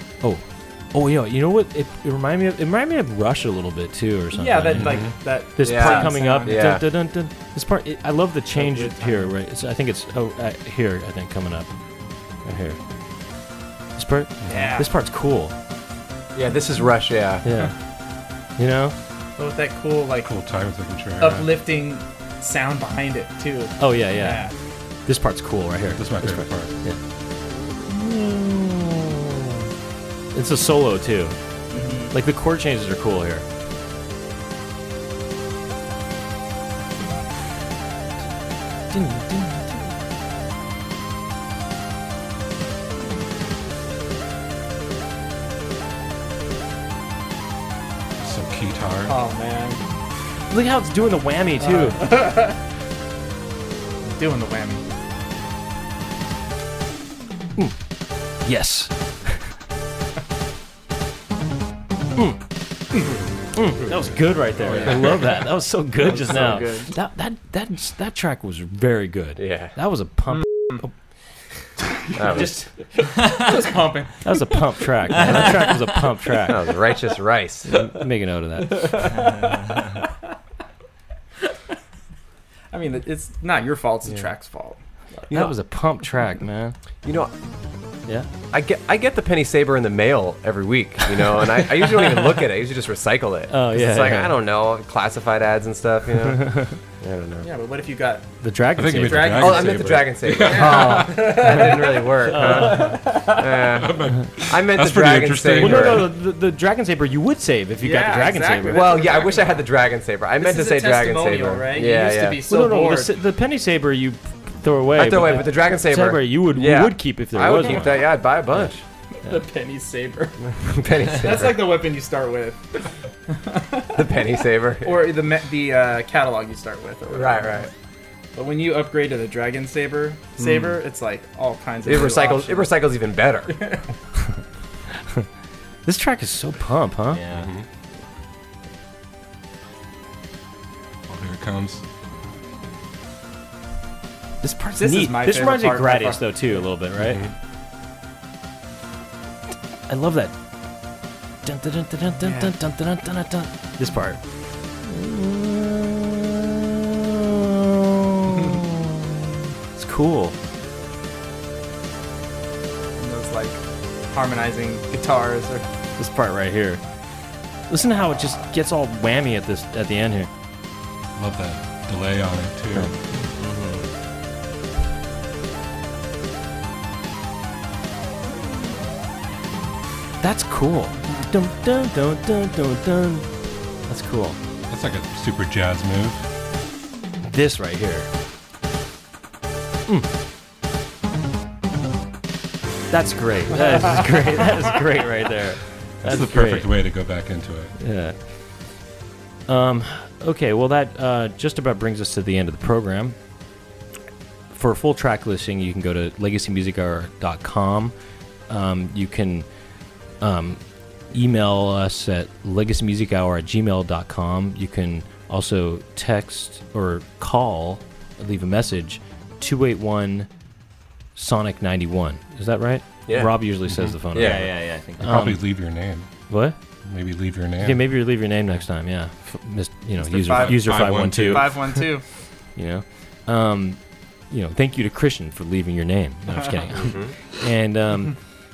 Oh, yeah. You know what? It reminded me of Rush a little bit too, or something. Yeah, that that. This part coming up. Yeah. Dun, dun, dun, dun. This part. I love the change here. Right. I think it's here. I think coming up. Right here. This part. Yeah. This part's cool. Yeah. This is Rush. Yeah. Yeah. You know. But with that cool time signature. Uplifting sound behind it too. Oh yeah. This part's cool right here. This is my favorite part. Yeah. It's a solo too. Like the chord changes are cool here. Some guitar. Oh man. Look how it's doing the whammy too. Doing the whammy. Yes. That was good right there. I love that. That was so good just now. Good. That track was very good. Yeah. That was a pump. Just pumping. That was a pump track. Man. That track was a pump track. That was Righteous Rice. Make a note of that. I mean, it's not your fault. It's the track's fault. That was a pump track, man. You know, Yeah. I get the Penny Saber in the mail every week, you know, and I usually don't even look at it. I usually just recycle it. Oh, yeah, It's like, yeah. I don't know, classified ads and stuff, you know. I don't know. Yeah, but what if you got The Dragon I think you Saber. meant the Oh, I meant the Dragon Saber. Oh, that didn't really work. Huh? I meant That's the pretty Dragon interesting. Saber. Well, no, the Dragon Saber you would save if you got Yeah, the Dragon exactly. Saber. Well, yeah, I wish I had the Dragon Saber. I meant to This say is a Dragon testimonial, Saber. right? Yeah, You used yeah. to be so Well, no, bored. the Penny Saber you throw away. I throw away, but the Dragon Saber, you would keep if there I was would keep one. that. Yeah, I'd buy a bunch. The penny saber. Penny Saber. That's like the weapon you start with, the Penny Saber. or the catalog you start with. Or whatever. Right. But when you upgrade to the Dragon Saber, it's like all kinds of. It new recycles. options. It recycles even better. This track is so pump, huh? Yeah. comes. This part's neat. This reminds me of Gradius, though, too, a little bit, right? I love that. Dun, dun, dun, dun, dun, dun, dun, dun, dun, dun, dun. This part. It's cool. And those like harmonizing guitars, or this part right here. Listen to how it just gets all whammy at the end here. Love that delay on it too. That's cool. Dun, dun, dun, dun, dun, dun. That's cool. That's like a super jazz move. This right here. That's great. That is great. That is great right there. That's the perfect way to go back into it. Yeah. Okay, well that just about brings us to the end of the program. For a full track listing, you can go to legacymusichour.com. You can email us at legacymusichour@gmail.com. You can also text or call, leave a message, 281-SONIC91. Is that right? Yeah. Rob usually says the phone number. Yeah, I think. Probably leave your name. What? Maybe leave your name. Yeah, maybe you leave your name next time. Yeah, user 512. 512. Thank you to Christian for leaving your name. No, I'm just kidding. And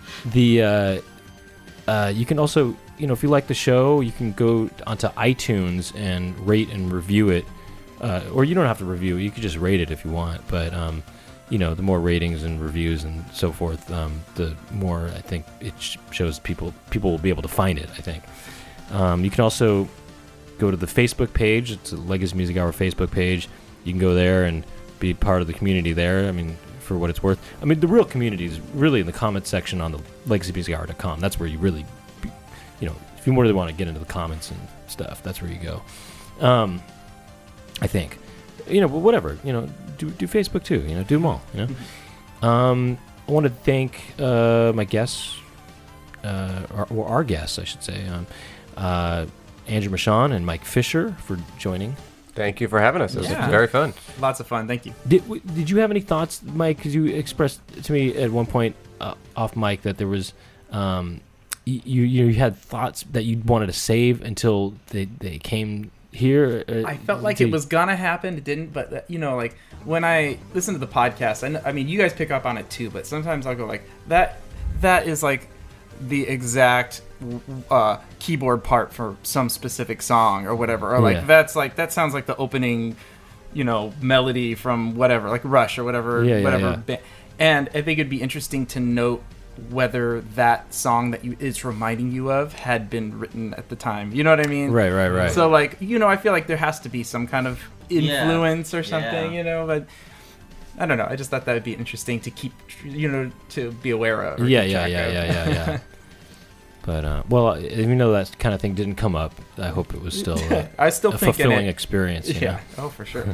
you can also, if you like the show, you can go onto iTunes and rate and review it. Or you don't have to review it. You could just rate it if you want. But the more ratings and reviews and so forth, the more I think it shows people will be able to find it, I think. You can also go to the Facebook page. It's a Legacy Music Hour Facebook page. You can go there and be part of the community there. I mean, for what it's worth. I mean, the real community is really in the comments section on the legacymusichour.com. That's where you really, if you really want to get into the comments and stuff, that's where you go. I think. But whatever, do Facebook too, do them all, I want to thank my guests, or our guests, I should say, Andrew Michon and Mike Fisher for joining. Thank you for having us. It was very fun. Lots of fun. Thank you. Did you have any thoughts, Mike? Because you expressed to me at one point off mic that there was, you had thoughts that you wanted to save until they came here. I felt like it was gonna happen. It didn't, but like when I listen to the podcast, I mean, you guys pick up on it too. But sometimes I'll go like that. That is like the exact keyboard part for some specific song or whatever, or like that sounds like the opening, melody from whatever, like Rush or whatever, And I think it'd be interesting to note whether that song that it's reminding you of had been written at the time. You know what I mean? Right. So like, I feel like there has to be some kind of influence or something, but I don't know. I just thought that would be interesting to keep, to be aware of. Yeah. But even though that kind of thing didn't come up, I hope it was still I still a think fulfilling experience. Oh, for sure.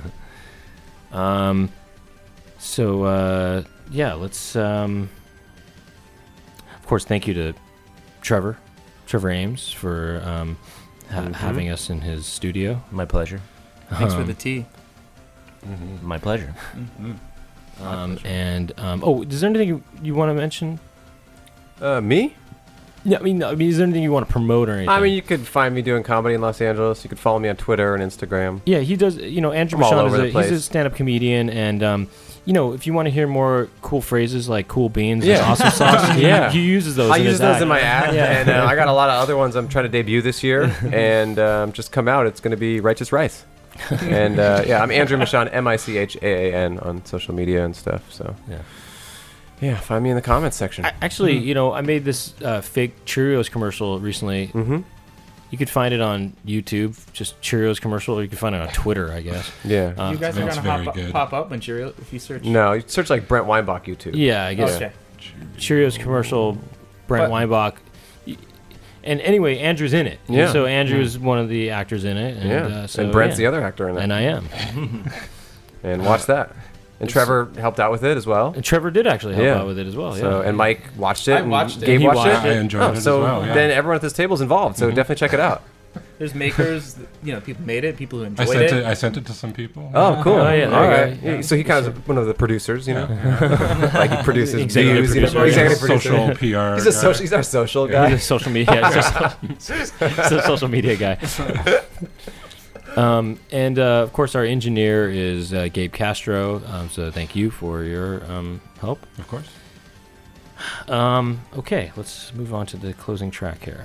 Let's. Of course, thank you to Trevor Ames for having us in his studio. My pleasure. Thanks for the tea. My pleasure. Is there anything you want to mention? Me? Yeah, I mean, is there anything you want to promote or anything? I mean, you could find me doing comedy in Los Angeles. You could follow me on Twitter and Instagram. Yeah, he does. Andrew Michon he's a stand-up comedian, and if you want to hear more cool phrases like "cool beans" and "awesome sauce," he uses those. I use those in my act, and I got a lot of other ones I'm trying to debut this year, and just come out. It's going to be Righteous Rice. And I'm Andrew Michon, MICHAAN on social media and stuff. So yeah, find me in the comments section. I made this fake Cheerios commercial recently. Mm-hmm. You could find it on YouTube, just Cheerios commercial, or you can find it on Twitter, I guess. Yeah. You guys are going to pop up when Cheerios, if you search? No, you search like Brent Weinbach YouTube. Yeah, I guess. Okay. Cheerios commercial, Brent Weinbach. And anyway, Andrew's in it. Yeah. So Andrew's one of the actors in it. And, and Brent's the other actor in it. And I am. And watch that. And Trevor helped out with it as well. And Trevor did actually help out with it as well. So, and Mike watched it. I watched it. Gabe watched it. I enjoyed it as so well. Yeah. then everyone at this table is involved. So definitely check it out. There's makers, people made it, people who enjoyed it. I sent it to some people. Oh, cool. Oh, yeah, all right. Yeah. So he kind of is one of the producers, like he produces Executive views, producer. Social PR. He's our social guy. He's a social media. He's a social media guy. And of course, our engineer is Gabe Castro. So thank you for your help. Of course. Okay, let's move on to the closing track here.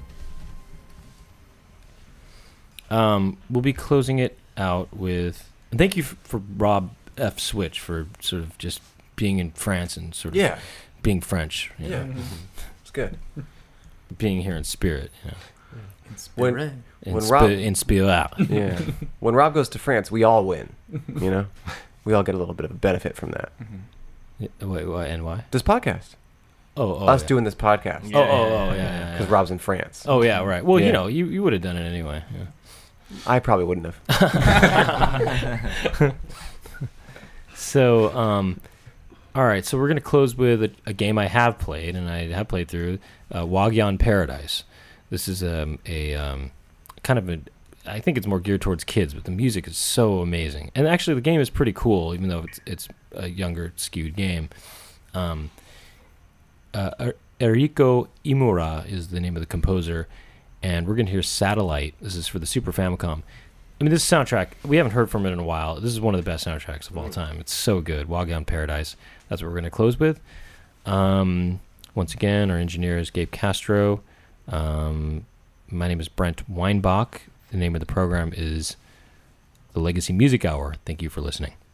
We'll be closing it out with. And thank you for Rob F. Switch for sort of just being in France and sort of being French. Yeah, it's good. Being here in spirit. In spirit. In spirit. Yeah. When Rob goes to France, we all win. We all get a little bit of a benefit from that. Mm-hmm. Wait, and why? This podcast. Us doing this podcast. Yeah. Because Rob's in France. Oh yeah, right. Well, you would have done it anyway. Yeah. I probably wouldn't have. So, all right. So we're gonna close with a game I have played, and I have played through Wagyan Paradise. This is a kind of I think it's more geared towards kids, but the music is so amazing, and actually the game is pretty cool, even though it's a younger skewed game. Eriko Imura is the name of the composer, and we're going to hear Satellite. This is for the Super Famicom. I mean, this soundtrack, we haven't heard from it in a while. This is one of the best soundtracks of all time. It's so good. Wagyan Paradise. That's what we're going to close with. Once again, our engineer is Gabe Castro. My name is Brent Weinbach. The name of the program is The Legacy Music Hour. Thank you for listening.